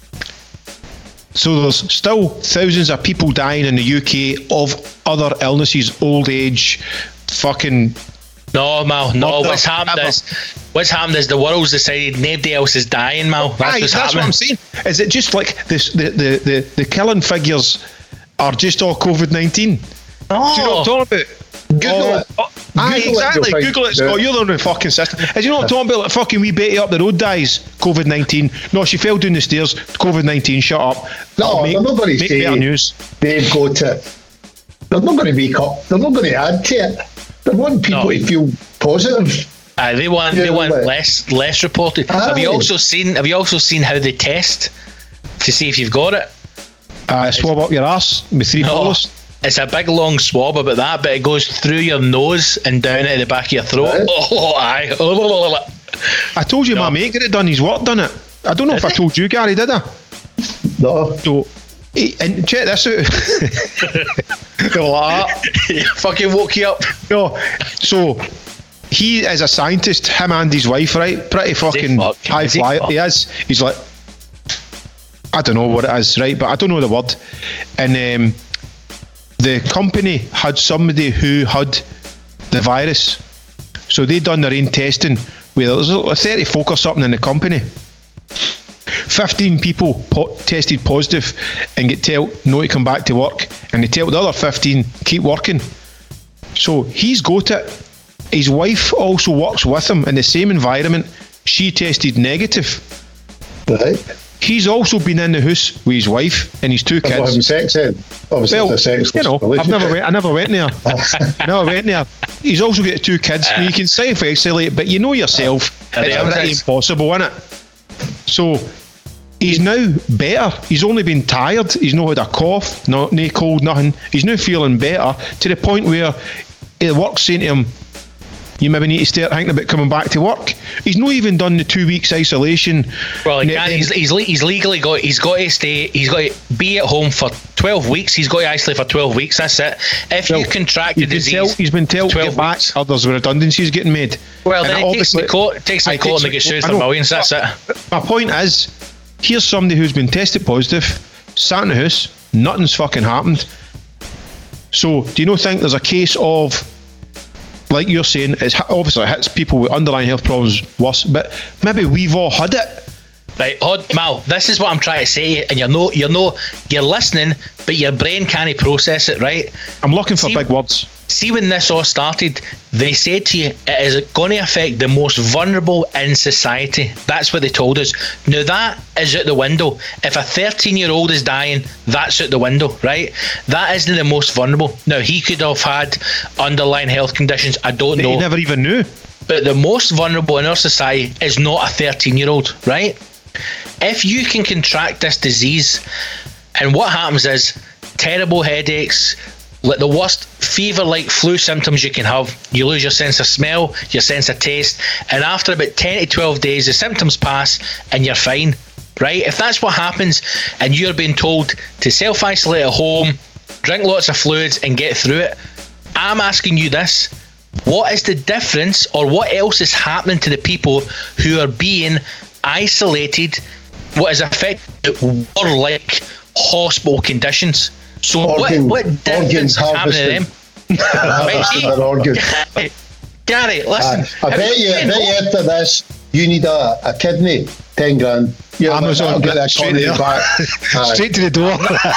So there's still thousands of people dying in the U K of other illnesses, old age, fucking... No, Mal, no. Murder, What's happened ever. is, what's happened is the world's decided nobody else is dying, Mal. That's Aye, what's that's what happening. I'm saying. Is it just like this, the, the, the, the killing figures are just all COVID nineteen? No. Do you know what I'm talking about? Google all, it. Aye, Google exactly. it, you'll Google it, find- Scott. yeah. You're the only fucking system. As you know what I'm talking about? Like fucking wee Betty up the road dies. COVID nineteen. No, she fell down the stairs. COVID nineteen. Shut up. No, Make- they're not going to make say better news. they've got it. They're not going to make up. They're not going to add to it. They want people No. to feel positive. Aye, they want Yeah, they want right. less less reported. Have you Aye. also seen Have you also seen how they test to see if you've got it? Uh, swab up your ass with three No. pillows. It's a big long swab about that, but it goes through your nose and down into the back of your throat. Right. Oh, aye. I told you my mate got it done. He's work done it. I don't know if I told you, Gary, did I? No. So, he, and check this out. Go like that. Fucking woke you up. No, so he is a scientist. Him and his wife, right? Pretty fucking fuck? high Is he flyer. fuck? He is. He's like, I don't know what it is, right? But I don't know the word. And um, the company had somebody who had the virus, so they done their own testing. Where there's like thirty folk or something in the company. fifteen people po- tested positive and get told no to come back to work, and they tell the other fifteen keep working. So he's got it. His wife also works with him in the same environment. She tested negative. Right. He's also been in the house with his wife and his two That's what having kids. sex in. Obviously, Well, it's a sexless you know, I've relationship. never went. I never went there. I never went there. He's also got two kids. Now, you can self-isolate, but you know yourself, Are they it's having pretty sex? impossible, isn't it? So he's now better. He's only been tired. He's not had a cough, no, no cold, nothing. He's now feeling better to the point where the work's saying to him, you maybe need to start thinking about coming back to work. He's not even done the two weeks isolation. Well, he Ne- can't, he's, he's, le- he's legally got. He's got to stay. He's got to be at home for twelve weeks. He's got to isolate for twelve weeks. That's it. If you Well, contract the He's been, disease, tell, he's been told to twelve get back, weeks. or there's redundancies getting made. Well, And then it takes obviously- the court. Takes the Aye, court and they takes get the- sued I for know. millions. That's it. My point is, here's somebody who's been tested positive, sat in the house, nothing's fucking happened. So, do you not think there's a case of, like you're saying, it's hi- obviously it hits people with underlying health problems worse, but maybe we've all had it. Right, Hod, Mal, this is what I'm trying to say, and you're no, you're no, you're listening, but your brain can't process it, right? I'm looking for See- big words. See, when this all started, they said to you, it is going to affect the most vulnerable in society. That's what they told us. Now, that is out the window. If a thirteen-year-old is dying, that's out the window, right? That isn't the most vulnerable. Now, he could have had underlying health conditions. I don't That know. you never even knew. But the most vulnerable in our society is not a thirteen-year-old, right? If you can contract this disease, and what happens is terrible headaches, like the worst fever-like flu symptoms you can have. You lose your sense of smell, your sense of taste, and after about ten to twelve days, the symptoms pass and you're fine, right? If that's what happens and you're being told to self-isolate at home, drink lots of fluids and get through it, I'm asking you this. What is the difference, or what else is happening to the people who are being isolated, what is affecting war-like hospital conditions? So Organ- what, what difference organs is happening to them? Harvesting their organs. Gary, listen. Aye. I have bet you, I seen- bet you after this, you need a, a kidney, ten grand. Yeah, Amazon, that'll get that straight economy there. back. Aye. Straight to the door.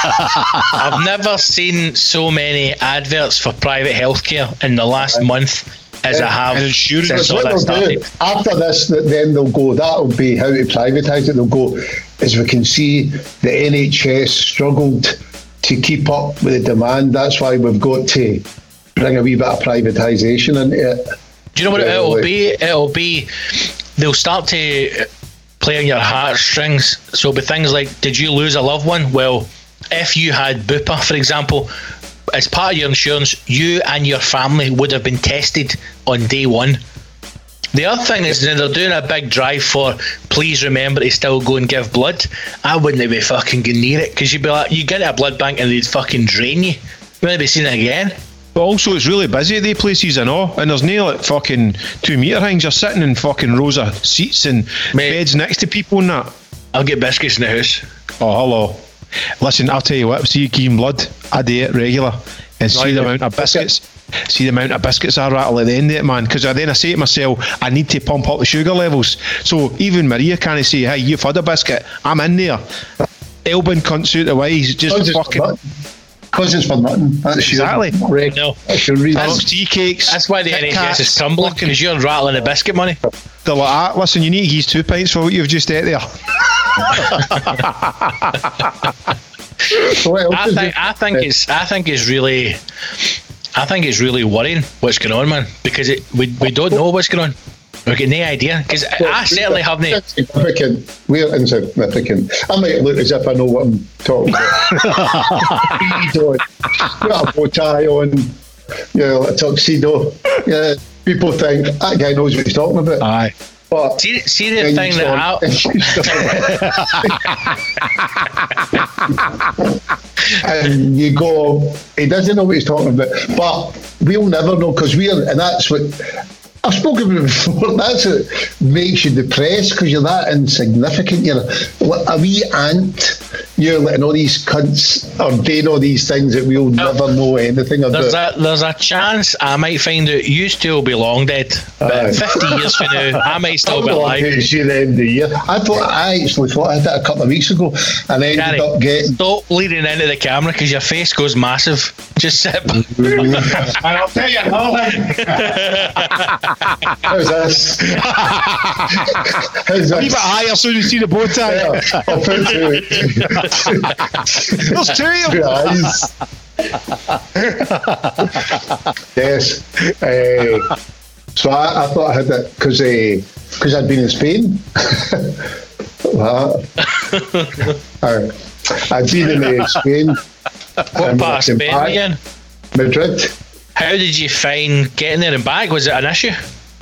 I've never seen so many adverts for private healthcare in the last month as I have And insurance. since Because all what that they'll do, started. after this, th- then they'll go, that'll be how to privatise it. They'll go, as we can see, the N H S struggled to keep up with the demand. That's why we've got to bring a wee bit of privatisation into it. Do you know what Yeah, it'll like- be? It'll be, they'll start to play on your heartstrings. So it'll be things like, did you lose a loved one? Well, if you had Bupa, for example, as part of your insurance, you and your family would have been tested on day one. The other thing is, they're doing a big drive for, please remember to still go and give blood. I wouldn't be fucking going near it, because you'd be like, you get to a blood bank and they'd fucking drain you. You wouldn't be seeing it again. But also, it's really busy at the places and all, and there's no like fucking two metre things. You're sitting in fucking rows of seats and Mate. beds next to people and that. I'll get biscuits in the house. Oh, hello. Listen, I'll tell you what, see you giving blood, I do it regular. And see Right, the yeah. amount of biscuits, see the amount of biscuits I rattle at the end of it, man. Because then I say to myself, I need to pump up the sugar levels. So even Maria can't say, hey, you've had a biscuit, I'm in there. Elbin cunts out the way, he's just I'll just- fucking... Because it's for nothing. That's Exactly. Your, correct. No. That's your reason. Box tea cakes. That's why the Kit N H S is Kats, crumbling, fucking- because you're rattling the biscuit money. They're like that. Listen, you need to use two pints for what you've just ate there. So what else I is think it? I think it's I think it's really I think it's really worrying what's going on, man, because it, we we don't know what's going on. We've got no idea, because I certainly haven't. Insignificant. We're insignificant. I might look as if I know what I'm talking about. Bead on, got a bow tie on, you know, a tuxedo. Yeah, people think that guy knows what he's talking about. Aye. But See, see the then thing you that I, and you go, he doesn't know what he's talking about. But we'll never know, because we're, and that's what I've spoken about before. That's what makes you depressed, because you're that insignificant. You're a wee ant. You're letting all these cunts are doing all these things that we'll never know anything about. there's a there's a chance I might find out you still be long dead, but Aye. fifty years from now I might still I'm be not alive. going to see the end of the year. I thought I actually thought I did it a couple of weeks ago, and I ended Gary, up getting. stop leaning into the camera, because your face goes massive. Just sit back. And I'll tell you how. How's this? How's A wee this? bit higher as soon as you see the bow tie. Yeah, I'll put two, There's two of two them. eyes. Yes. Uh, so I, I thought I had that because because I'd been in Spain. Well, I, I'd been in uh, Spain. What and part of came Spain back. again? Madrid. How did you find getting there and back? Was it an issue?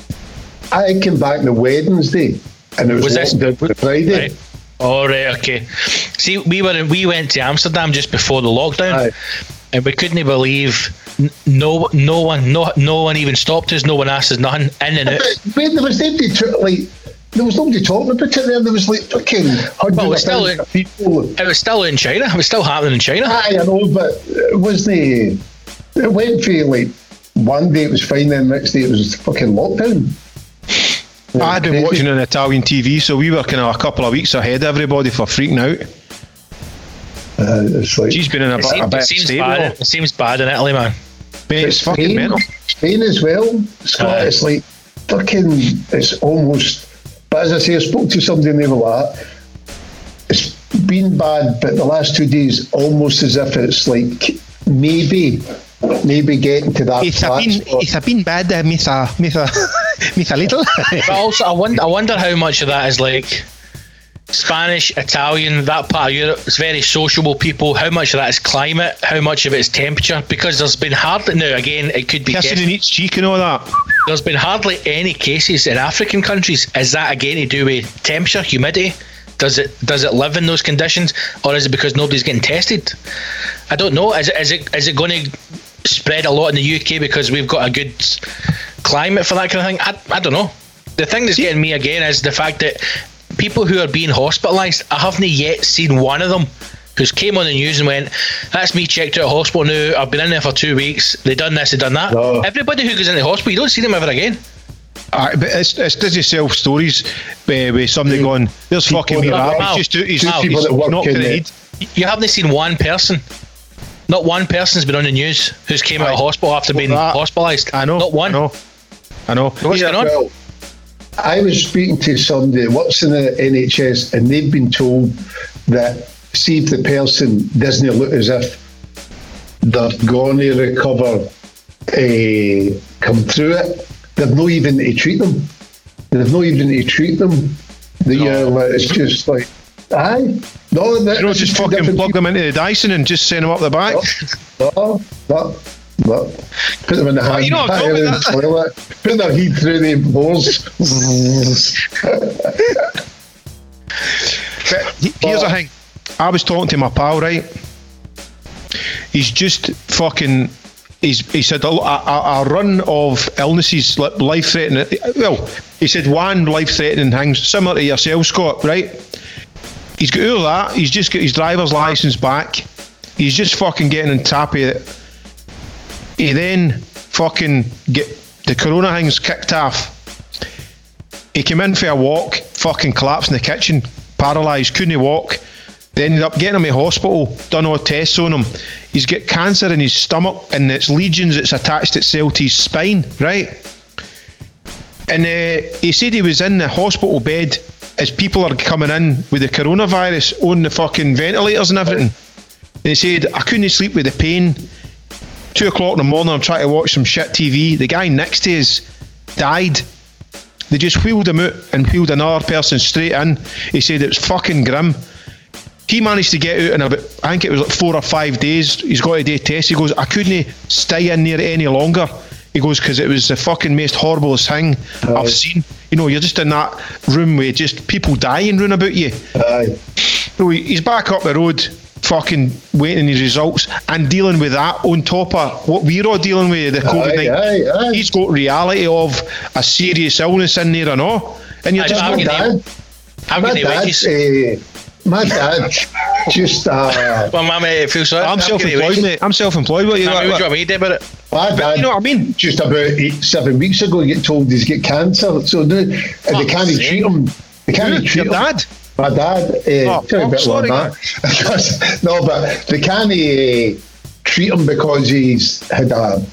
I came back on the Wednesday, and it was, Was this- locked down on Friday. Right. All right, okay. See, we were in, we went to Amsterdam just before the lockdown, Aye. and we couldn't believe n- no no one no no one even stopped us. No one asked us nothing. In and out. But wait, there was nobody to, like there was nobody talking about it there. There was like fucking hundreds Well, of it's still- thousands of people. It was still in China. It was still happening in China. Aye, I know, but it was the it went for like one day it was fine, then the next day it was fucking lockdown. I'd been Crazy. watching on Italian T V, so we were kind of a couple of weeks ahead of everybody for freaking out. Uh, it's like She's been in a, It bit- a seems, bit it seems state, bad. though. It seems bad in Italy, man. Mate, it's fucking Spain, mental. Spain as well. Scott, Aye. it's like fucking. It's almost. But as I say, I spoke to somebody and they were like, "It's been bad, but the last two days almost as if it's like maybe, maybe getting to that." It's a flat been, spot. it's a been bad, uh, miss a, miss a, miss a little. But also, I wonder, I wonder how much of that is like Spanish, Italian, that part of Europe. It's very sociable people. How much of that is climate? How much of it is temperature? Because there's been hardly now. Again, it could be. Kissing guessed- in each cheek and all that. There's been hardly any cases in African countries. Is that again to do with temperature, humidity? Does it does it live in those conditions, or is it because nobody's getting tested? I don't know. Is it is it is it going to spread a lot in the U K because we've got a good climate for that kind of thing? I, I don't know. The thing that's getting me again is the fact that people who are being hospitalised, I haven't yet seen one of them who's came on the news and went, "That's me checked out of hospital now. I've been in there for two weeks. They done this, they done that." No. Everybody who goes into hospital, you don't see them ever again. Aye, but it's, it's does he sell stories uh, with somebody going, "There's People fucking me that- rap. Wow. He's just he's, Two he's, people he's that work knocked in to the the- head." You haven't seen one person. Not one person's been on the news who's came out of Aye. hospital after being That- hospitalised. I know. Not one. I know. I know. What's Yeah, going on? well, I was speaking to somebody that works in the N H S, and they've been told that see if the person doesn't look as if they're going to recover, uh, come through it, they've no even to treat them. They've no even to treat them. The, No. uh, like, it's just like, aye. No, that, You know, just fucking plug them into the Dyson and just send them up the back. No, no, no. Put them in the hand you know, bag go with in the that. toilet. Put their heat through the hose. But he- here's the thing. I was talking to my pal, right? He's just fucking. He's, he said a, a, a run of illnesses, like life-threatening. Well, he said one life-threatening thing, similar to yourself, Scott, right? He's got all that. He's just got his driver's license back. He's just fucking getting on top of it. He then fucking get the corona things kicked off. He came in for a walk, fucking collapsed in the kitchen, paralysed, couldn't walk. They ended up getting him to hospital, done all tests on him. He's got cancer in his stomach, and it's legions that's attached itself to his spine, right? And uh, he said he was in the hospital bed as people are coming in with the coronavirus on the fucking ventilators and everything. And he said, I couldn't sleep with the pain. Two o'clock in the morning, I'm trying to watch some shit T V. The guy next to us died. They just wheeled him out and wheeled another person straight in. He said it was fucking grim. He managed to get out in about, I think it was like four or five days. He's got to do a test. He goes, I couldn't stay in there any longer. He goes, because it was the fucking most horriblest thing Aye. I've seen. You know, you're just in that room with just people dying round about you. Aye. So he- he's back up the road, fucking waiting his results and dealing with that on top of what we're all dealing with, the COVID nineteen. aye, aye. He's got reality of a serious illness in there and all. And you're Aye, just but going, I'm Dad, How my can they wake dad, us? uh, my dad just, uh, Well, my mate feels sorry. I'm How can they self-employed, wake us? mate. I'm self-employed. What you Nah, got? what do you What? want me to do about it? my dad, you know what I mean? just about eight, seven weeks ago, get told he's got cancer. So now, and they Fuck's can't sake. treat him. They can't Who? treat Your him. dad? My dad, uh, Oh, tell you a I'm bit sorry, about that. No, but they can't uh, treat him because he's had a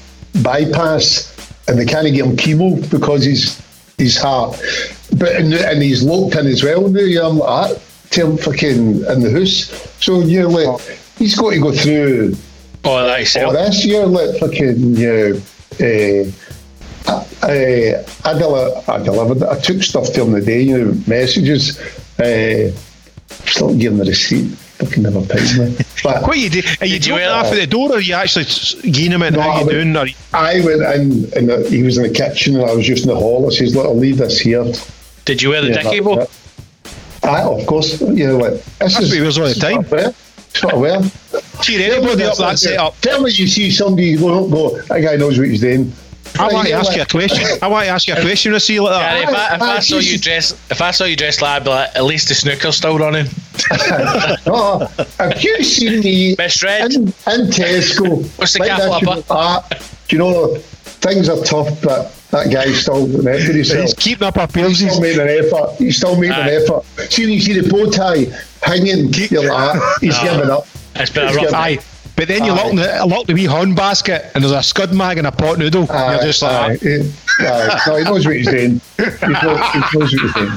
bypass, and they can't get him chemo because he's his heart. But and, and he's locked in as well now. You know, I'm like that. Tell him fucking in the house. So you're like, he's got to go through Oh, that all yourself. this. You're like fucking, you know, uh, I, I, deli- I delivered. I took stuff to him the day. You know, messages. Uh, still giving the receipt. Fucking never paid me. But What you do? Are you Did you dropping wear- off at the door, or are you actually getting him in? No, How I you would- doing? Or I went in, and the, he was in the kitchen, and I was just in the hall. I says, "Look, I'll leave this here." Did you wear the Yeah, dicky that- bow? that- Aye, of course. You know, like, this That's is what he wears all the this is what time. I wear. It's what I wear. cheer anybody up that setup. Tell me you see somebody go, go, that guy knows what he's doing. I want to Right, ask you a question. I want to ask you a question. I see like Gary, that. if I, if I Aye, saw you Jesus. dress, if I saw you dressed like, I'd be like, at least the snooker's still running. No, have you seen me Miss Red. in, in Tesco? What's the like gaff this, up? you know, ah, do you know, things are tough, but that guy's still making himself. He's keeping up He's appearances. still making an effort. He's still making Aye. an effort. See, when you see the bow tie hanging, you're like, ah, he's No. giving up. It's been a He's rough giving up. Aye. But then you Aye. lock the, lock the wee horn basket and there's a scud mag and a pot noodle. Aye, You're just aye, like, he- aye. No, he knows what he's doing. He knows, he knows what he's doing.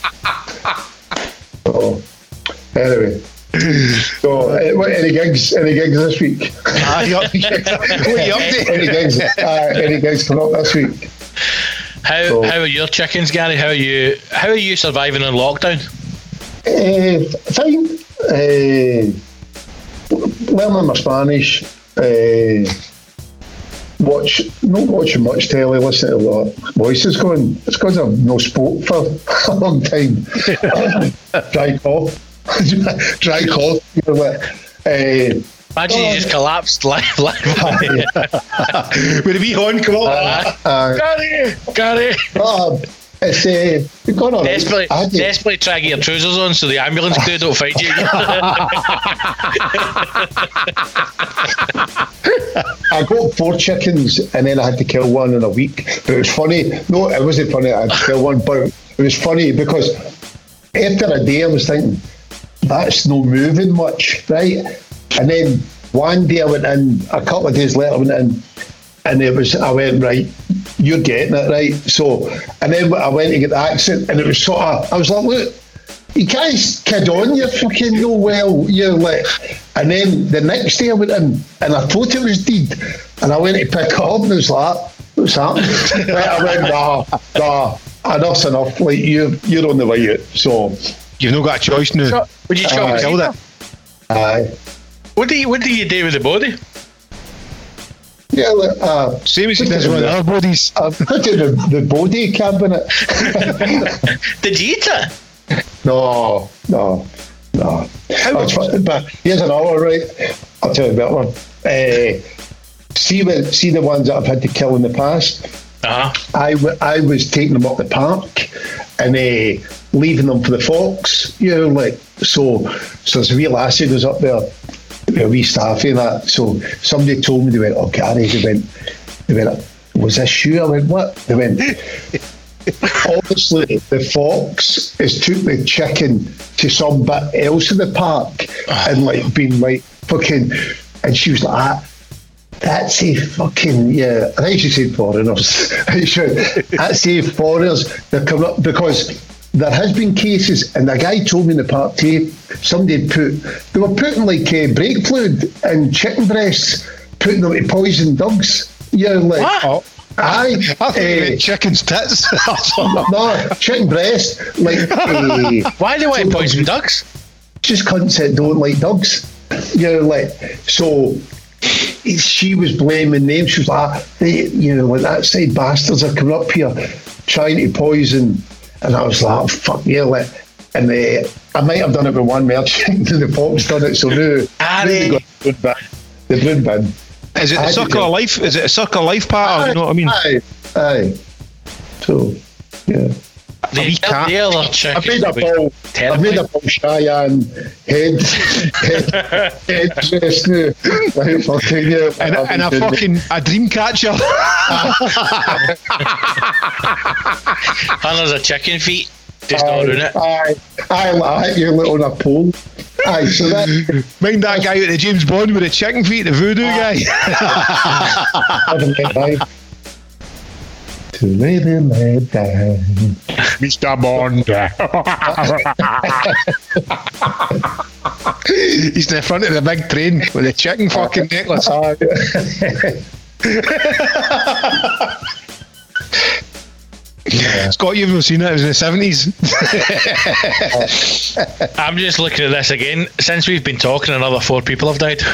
So, anyway. So, uh, what, any gigs? Any gigs this week? aye, what are you up to? any gigs? Uh, any gigs coming up this week? How So- how are your chickens, Gary? How are you how are you surviving in lockdown? Uh, fine. Uh, learning my Spanish. Uh, watch, not watching much telly. Listen to a lot of voices going. It's because I've no spoke for a long time. Dry cough. Dry cough. You know, like, uh, Imagine you just collapsed live live. With a wee horn come up. uh, Gary, Gary. uh, it's uh, we've gone all right. Desperately, I had to- desperately try to get your trousers on so the ambulance crew don't find you. I got four chickens and then I had to kill one in a week. But it was funny. No, it wasn't funny. I had to kill one, but it was funny because after a day I was thinking, that's no moving much, right? And then one day I went in, a couple of days later I went in, and it was, I went, right, you're getting it, right? So, and then I went to get the accent, and it was sort of, I was like, look, you guys kid on, you're fucking no well, you're like, and then the next day I went in, and I thought it was deed, and I went to pick it up, and it was like, what's happening? Right, I went, nah, nah, enough's enough, like, you, you're on the way out, so, You've not got a choice now. Would you chop Aye. his Killed ear? it. aye. What do you what do you do with the body? Yeah, like, uh, Same as he does with other bodies. I put it in the, the body cabinet. Did you eat it? No, no, no. That's fun, but here's another, right? I'll tell you about one. Uh, see, the, see the ones that I've had to kill in the past? Uh-huh. I, w- I was taking them up the park and uh, leaving them for the fox. You know, like, so, so there's a wee lassie goes up there, a wee staffy and that. So somebody told me, they went, oh, Gary, they went, they went, was this you? I went, what? They went, obviously the fox has took the chicken to some bit else in the park and like been like fucking, and she was like, ah, that's a fucking, yeah, I think she said foreigners. That's a foreigners. They're coming up because there has been cases, and the guy told me in the park too, somebody put, they were putting like uh, brake fluid in chicken breasts, putting them to poison dogs. Yeah, like, What? oh, aye. I thought you eh, meant chicken's tits. no, chicken breast, like, uh, Why do you want to poison ducks? just cunts that don't like dogs. You know, like, so she was blaming them. She was like, ah, they, you know, like that side bastards are coming up here trying to poison. And I was like, oh, fuck yeah, like, and uh, I might have done it with one merchant and the fox done it, so now Ah, now they they- got the brood bin. The brood bin. Is it I a did circle it. of life? Is it a circle of life pattern? You know what I mean? Aye, aye. So, yeah. The, wee cat. the other I've chicken made a would be ball. I've made a terrifying. ball Cheyenne head head head dress now. Like fucking yeah. And, and a fucking a dream catcher. And there's a chicken feet. Just not ruin it. Aye, aye, like you little on a pole. Aye, so that Mind that guy with the James Bond with the chicken feet, the voodoo guy. aye. To really lay down. Mister Bond. He's in the front of the big train with the chicken fucking necklace. Aye. Scott, you've not seen it, it was in the seventies. I'm just looking at this again. Since we've been talking, another four people have died.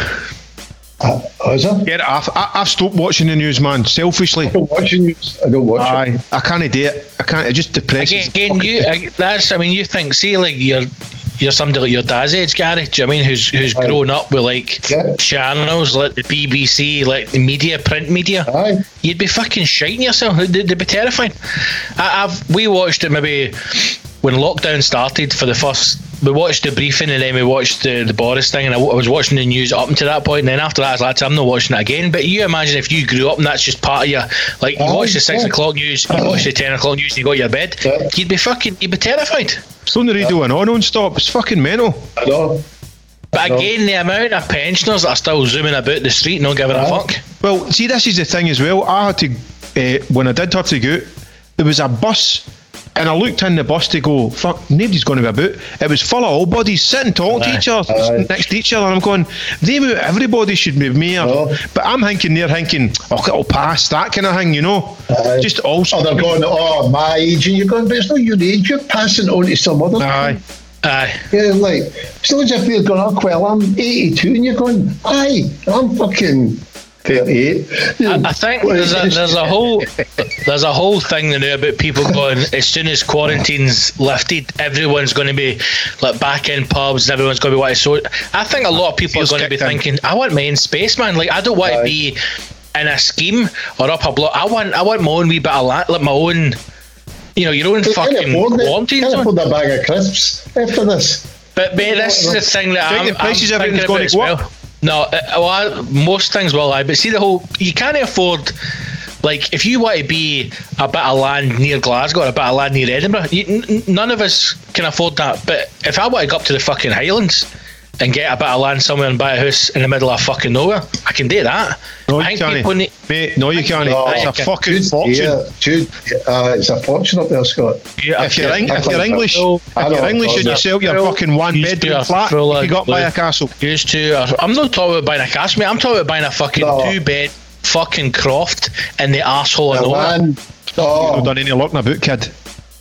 Uh, is it? Get it off. I, I've stopped watching the news, man, selfishly. I don't watch news. I don't watch it. Aye, I can't do it. I can't, it just depresses Again, again you, I, that's, I mean, you think, see, like, you're you're somebody like your dad's age, Gary, do you know what I mean, who's who's Aye. grown up with, like, Yeah. channels, like the B B C, like the media, print media. Aye. You'd be fucking shiting yourself. They'd, they'd be terrifying. I, I've we watched it maybe when lockdown started for the first. We watched the briefing and then we watched the, the Boris thing, and I, w- I was watching the news up until that point, and then after that, I was like, I'm not watching it again. But you imagine if you grew up and that's just part of your, like, you Aye, watch the six yeah. o'clock news, you watch the ten o'clock news, and you go to your bed. Yeah. You'd be fucking, you'd be terrified. It's on the radio and on non-stop. It's fucking mental. I know. But No. again, the amount of pensioners that are still zooming about the street, not giving a Aye. fuck. Well, see, this is the thing as well. I had to, uh, when I did have to go, there was a bus, and I looked in the bus to go, fuck, nobody's going to be about. It was full of old bodies sitting talking to Aye. each other, Aye. next to each other, and I'm going, they, everybody should be mayor. No. But I'm thinking, they're thinking, oh, it'll pass, that kind of thing, you know? Aye. Just all. Oh, they're going, oh, my age, and you're going, but it's not your age, you're passing on to some other. Aye. Aye. Yeah, like, it's not as if they're going, oh, well, I'm eighty-two, and you're going, aye, I'm fucking thirty-eight. I, I think there's a there's a whole there's a whole thing now about people going, as soon as quarantine's lifted, everyone's going to be like back in pubs and everyone's going to be wanting so. I think a lot of people are Feels going to be kicked in. thinking, I want my own space, man. Like, I don't want to Aye. be in a scheme or up a block. I want I want my own wee bit of land, like my own, you know, your own Can't fucking afford it. quarantine Can't zone. afford a bag of crisps after this. But mate, this is the thing that Do you I'm, think the I'm prices thinking everything's about going as to go well. up? No, uh, well, I, most things will lie, but see the whole, you can't afford, like, if you want to be a bit of land near Glasgow or a bit of land near Edinburgh, you, n- n- none of us can afford that. But if I want to go up to the fucking Highlands and get a bit of land somewhere and buy a house in the middle of fucking nowhere, I can do that. No, I you think can't. people need, Mate, no, you can't. No. It's a Okay. fucking Jude, fortune. Yeah, Jude, uh, it's a fortune up there, Scott. yeah, If you're, Eng- I if you're think English, so. if I know, you're English and you it's sell your full- fucking one used to bedroom a flat, full you of can go up buy a blue. castle. used to, I'm not talking about buying a castle, mate. I'm talking about buying a fucking No. two bed fucking croft in the arsehole of The nowhere. land. You've Oh, not done any luck in a boot, kid.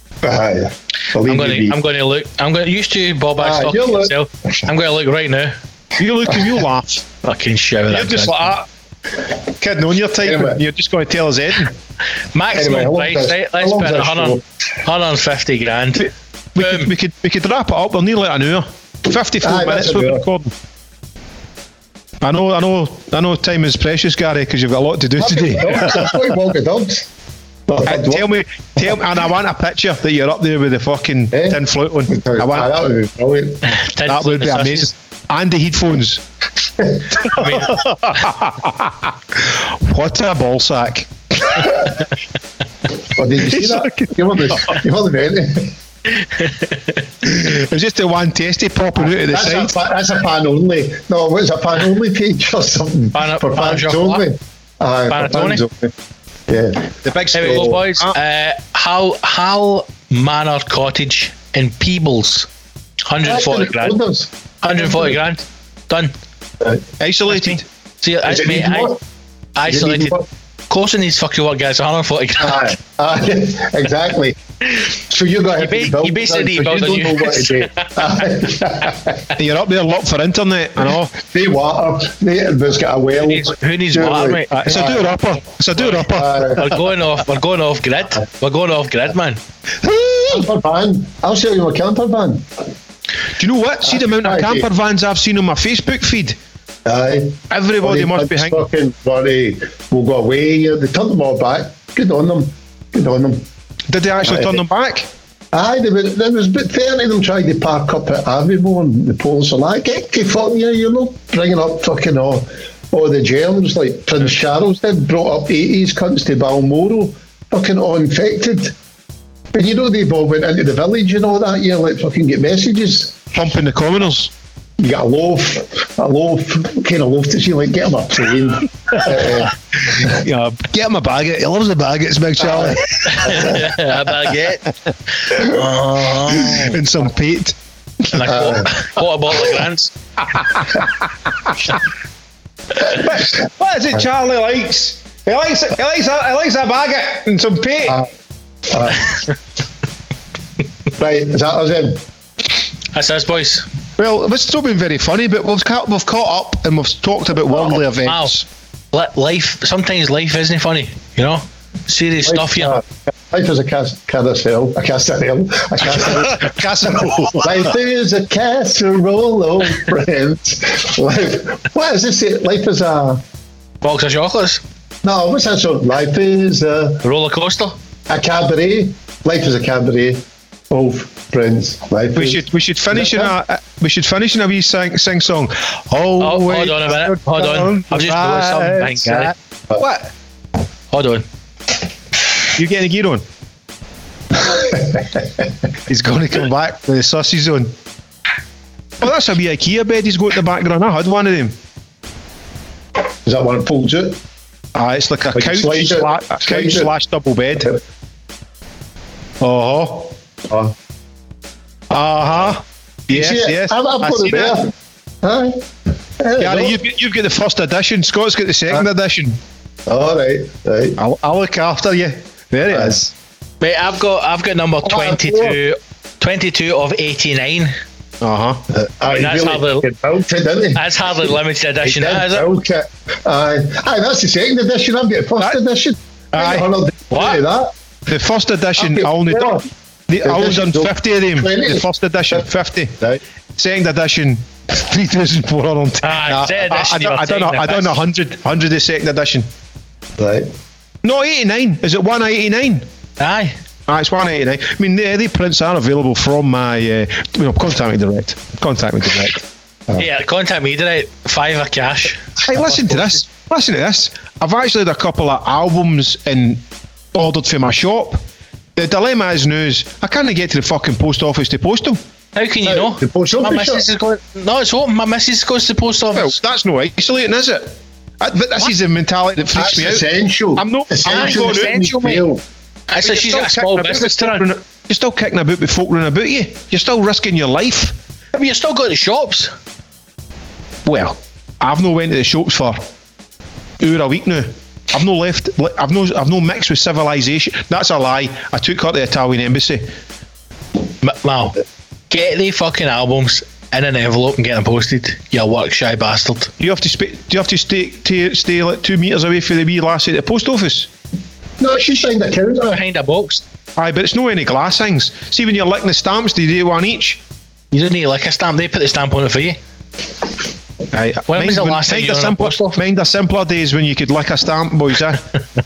aye. Believe I'm going me. to, I'm going to look. I'm going to used to Bob Ah, Stock you'll look. myself. I'm going to look right now. You look and you laugh. Fucking shower. You're that just cunt. like that. Kidding on your typing. Anyway. You're just going to tell us anything. Maximum Anyway, I love price, this- right? I Let's love put it this one hundred fifty grand. We could, Boom. we could we could wrap it up. We're nearly at an hour. Fifty-four Aye, minutes that's we've an been hour. recording. I know, I know, I know. Time is precious, Gary, because you've got a lot to do today. Dogs. I've got walk the dogs. Well, Uh, tell me, tell me, and I want a picture that you're up there with the fucking Eh? tin flute on. I Aye, want, that would be brilliant. that would be amazing. And the headphones. What a ball sack. Oh, did you see that? You weren't the, you weren't the venue. It was just the one tasty popping out of the That's a, side. fa- that's a fan only. No, it's a fan only page or something. Fan- for fan fans shop only. Aye, for Panettone. fans only. Yeah. The big There we go, score. boys. Uh, Hal, Hal Manor Cottage in Peebles. one hundred forty grand. one hundred forty grand. Done. Isolated. See, Is I, it mate, needing I, work? isolated. Is it needing work? Of course it needs fucking work, guys. one hundred forty grand. Aye, aye, exactly. So you got You ba- you basically need to build a don't new- know what to do. Aye. You're up there, locked for internet, I know. They water. They, there's got a well. Who needs, who needs Do water, it. mate? Uh, It's a do-upper. It's a do-upper. Aye. We're going off. We're going off grid. We're going off grid, man. Camper van. I'll show you my camper van. Do you know what? See the amount of Aye. camper vans I've seen on my Facebook feed? Aye. Everybody Well, must they be hanging. fucking worry. We'll go away. They turned them all back. Good on them. Good on them. Did they actually Aye. turn them back? Aye, there was, there was about thirty of them trying to park up at Aviemore, and the police are like, get to fuck you, you're not bringing up fucking all, all the germs like Prince Charles did, brought up eighties cunts to Balmoral, fucking all infected. And you know, they've all went into the village and all that, you know, like fucking get messages. Pumping the commoners. You got a loaf, a loaf, kind of loaf to see, like, get them a plane. uh, Yeah, get him a baguette. He loves the baguettes, Big Charlie. A baguette. Oh. And some pate. And a quarter, quarter bottle of Grants. What is it Charlie likes? He likes it. He likes a, he likes a baguette and some pate. uh, uh. Right, is that us in? That's us, boys. Well, it's still been very funny, but we've caught, we've caught up and we've talked about worldly events. Li- Life, sometimes life isn't funny, you know? Serious stuff, you know? Uh, life is a cas- carousel, a casserole, a casserole. Casserole. Life is a casserole, oh friends. Life, what does it say? Life is a, Box of chocolates. no, what's that song? Life is a, Roller coaster. a cabaret. Life is a cabaret, oh friends. Life We is, should we should finish in a uh, we should finish in a wee sing sing song. Oh, Oh, hold on a minute. Hold on. I've just noticed something, Gary. What? Hold on. You getting a gear on? He's going to come back to the sausage zone. Oh, that's a wee IKEA bed he's got in the background. I had one of them. is that one that folds out? Ah, it's like a Like couch, slide it, sla- a slide couch it. slash double bed. Uh-huh. Uh, Uh-huh. Yes, see it? yes. I've, I've I got seen it there. Aye. There we Gary, go. you've got, you've got the first edition. Scott's got the second Uh, edition. All right, right. I'll, I'll look after you. There it Aye. is. Mate, I've got I've got number twenty-two, twenty-two of eighty-nine. Uh-huh. Aye, mean, that's really how the- fucking built it, didn't he? That's hardly limited edition, He did is it? build it. Aye, aye, that's the second edition. I've got the first Aye. edition. Aye. What? What? That. The first edition, Okay, I only well, done, the, I only done edition, fifty of them. twenty. The first edition, fifty. Right. Second edition, three thousand four hundred. Aye, second edition, I, you I, were I done, taking a- I the done piss. one hundred, one hundred the second edition. Right. No, eighty-nine. Is it one eighty-nine? Aye. Ah, it's one eighty-nine. I mean, the, the prints are available from my, uh, you know, contact me direct. Contact me direct. Yeah, contact me direct. Fiver cash. Hey, listen to this. Listen to this. I've actually had a couple of albums in ordered for my shop. The dilemma is news. I can't get to the fucking post office to post them. How can you Aye, know? the post My office missus is going. No, it's open. My missus goes to the post Well, office. that's no isolating, is it? Uh, But this is the mentality that freaks That's me out. essential. I'm not- I'm not essential. going out. Essential, mate. Fail. I said she's You're got a still small kicking business to about run. with folk running- You're still kicking about with folk running about you. You're still risking your life. But you're still going to shops. Well, I've no went to the shops for hour a week now. I've no left. I've no. I've no mixed with civilization. That's a lie. I took her to the Italian embassy. M- Mal, get the fucking albums in an envelope and get them posted. You work shy bastard. Do you have to sp- Do you have to stay to stay like two meters away from the wee lassie at the post office? No, she signed a counter. Behind a box. Aye, but it's no any glass things. See, when you're licking the stamps, do you do one each? You don't need like a stamp. They put the stamp on it for you. Aye. When was the Mind- last time mind you the were in a simpler, post office? mind the simpler days when you could lick a stamp, boys. Eh?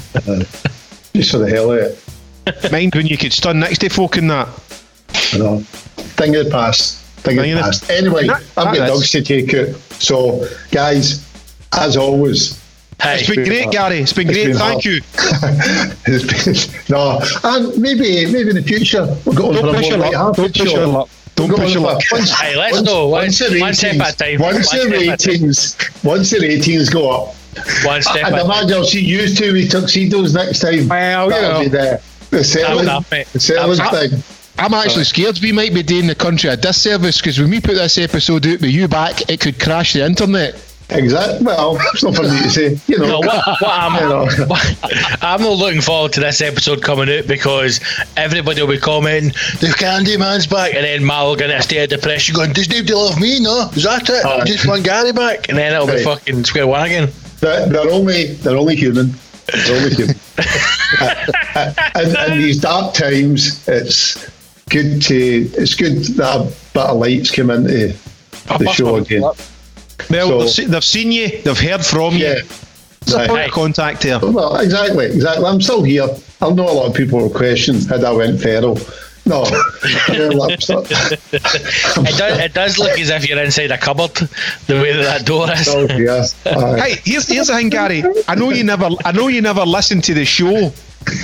Just for the hell of it. Mind when you could stand next to folk in that. I know. Thing of the past. Thing of Thing the of the- past. Anyway, That- I've that got is. dogs to take out. So, guys, as always, Hey, It's been great, Gary. It's been It's great. been Thank hard. you. It's been- no, and maybe maybe in the future we'll go on Don't for a push more your luck. light-hearted Don't push show. your luck. Don't We'll go push on your for- luck. once- Hey, let's once- go. once One- the one step ratings- at a time. Once One the step at a time. ratings, once the ratings go up, one step and at a imagine I'll see you two with tuxedos next time. Well, you That'll know. be the the selling, enough, mate. the selling That's- thing. I'm actually scared we might be doing the country a disservice because when we put this episode out with you back, it could crash the internet. Exactly. Well, it's not for me to say. You know. No, what, what I'm, You know. what- I'm not looking forward to this episode coming out because everybody will be commenting, the Candyman's back, and then Mal will get in a state of depression going, does nobody love me? No? Is that it? Aye. Just want Gary back? And then it'll be Right. fucking square one again. They're, they're only they're only human. They're only human. and in these dark times, it's good to it's good that a bit of lights come into the show again. Well, So- they've, se- they've seen you, they've heard from you. Yeah. It's a point Right. of contact here. Well, exactly, exactly. I'm still here. I know a lot of people will question had I went feral. No, I'm still- It does, it does look as if you're inside a cupboard, the way that that door is. still here. Aye. Hey, here's here's the thing, Gary. I know you never I know you never listen to the show.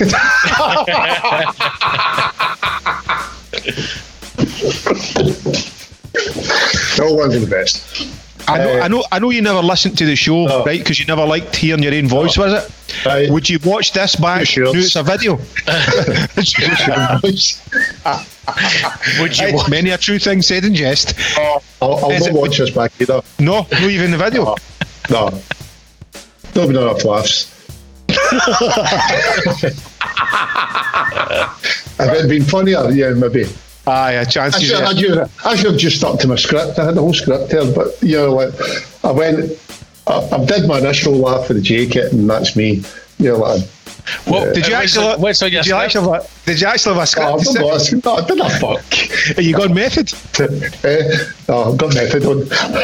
No one's the best. I know, Uh, I know, I know you never listened to the show, No. right? Because you never liked hearing your own voice, was it? Right. Would you watch this back? Sure. No, it's a video. Would you Hey, watch? Many a true thing said in jest. I'll, I'll Is not it- watch this back either. No, not even the video. No. Don't be enough laughs. If it had been funnier, yeah, maybe. Aye, a chance. I you should, I, there. should, I should have just stuck to my script. I had the whole script here, but you know, like I went, I, I did my initial laugh for the jacket, and that's me. You know, like, What, Did you what's actually? on- what's on your did you script? actually? have a- Did you actually have a script? oh, to I'm sit- not asking. No, I didn't fuck. Are you got method? eh, no, I've got method on.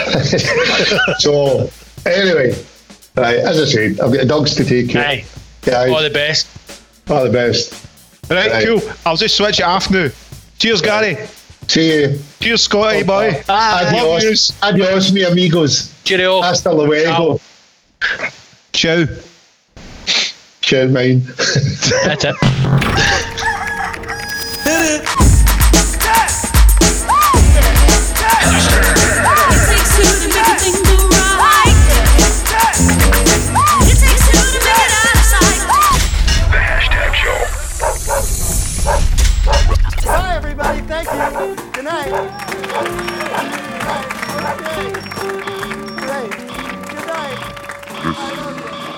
So, anyway, right, as I said, I've got dogs to take care. Aye. Guys, All the best. all the best. Right, Right. cool. I'll just switch it off now. Cheers, Gary. See you. Cheers, Scotty, boy. Ah, love Adios. yous. Adios, mi amigos. Cheerio. Hasta luego. Ciao. Ciao, mine. That's it. It takes two to make a thing go right. It takes two to make it out of sight. The hashtag show. Bye, everybody. Thank you. Good night. Good night. Great. Good night.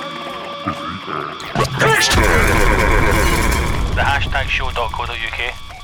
The hashtag show dot co dot uk.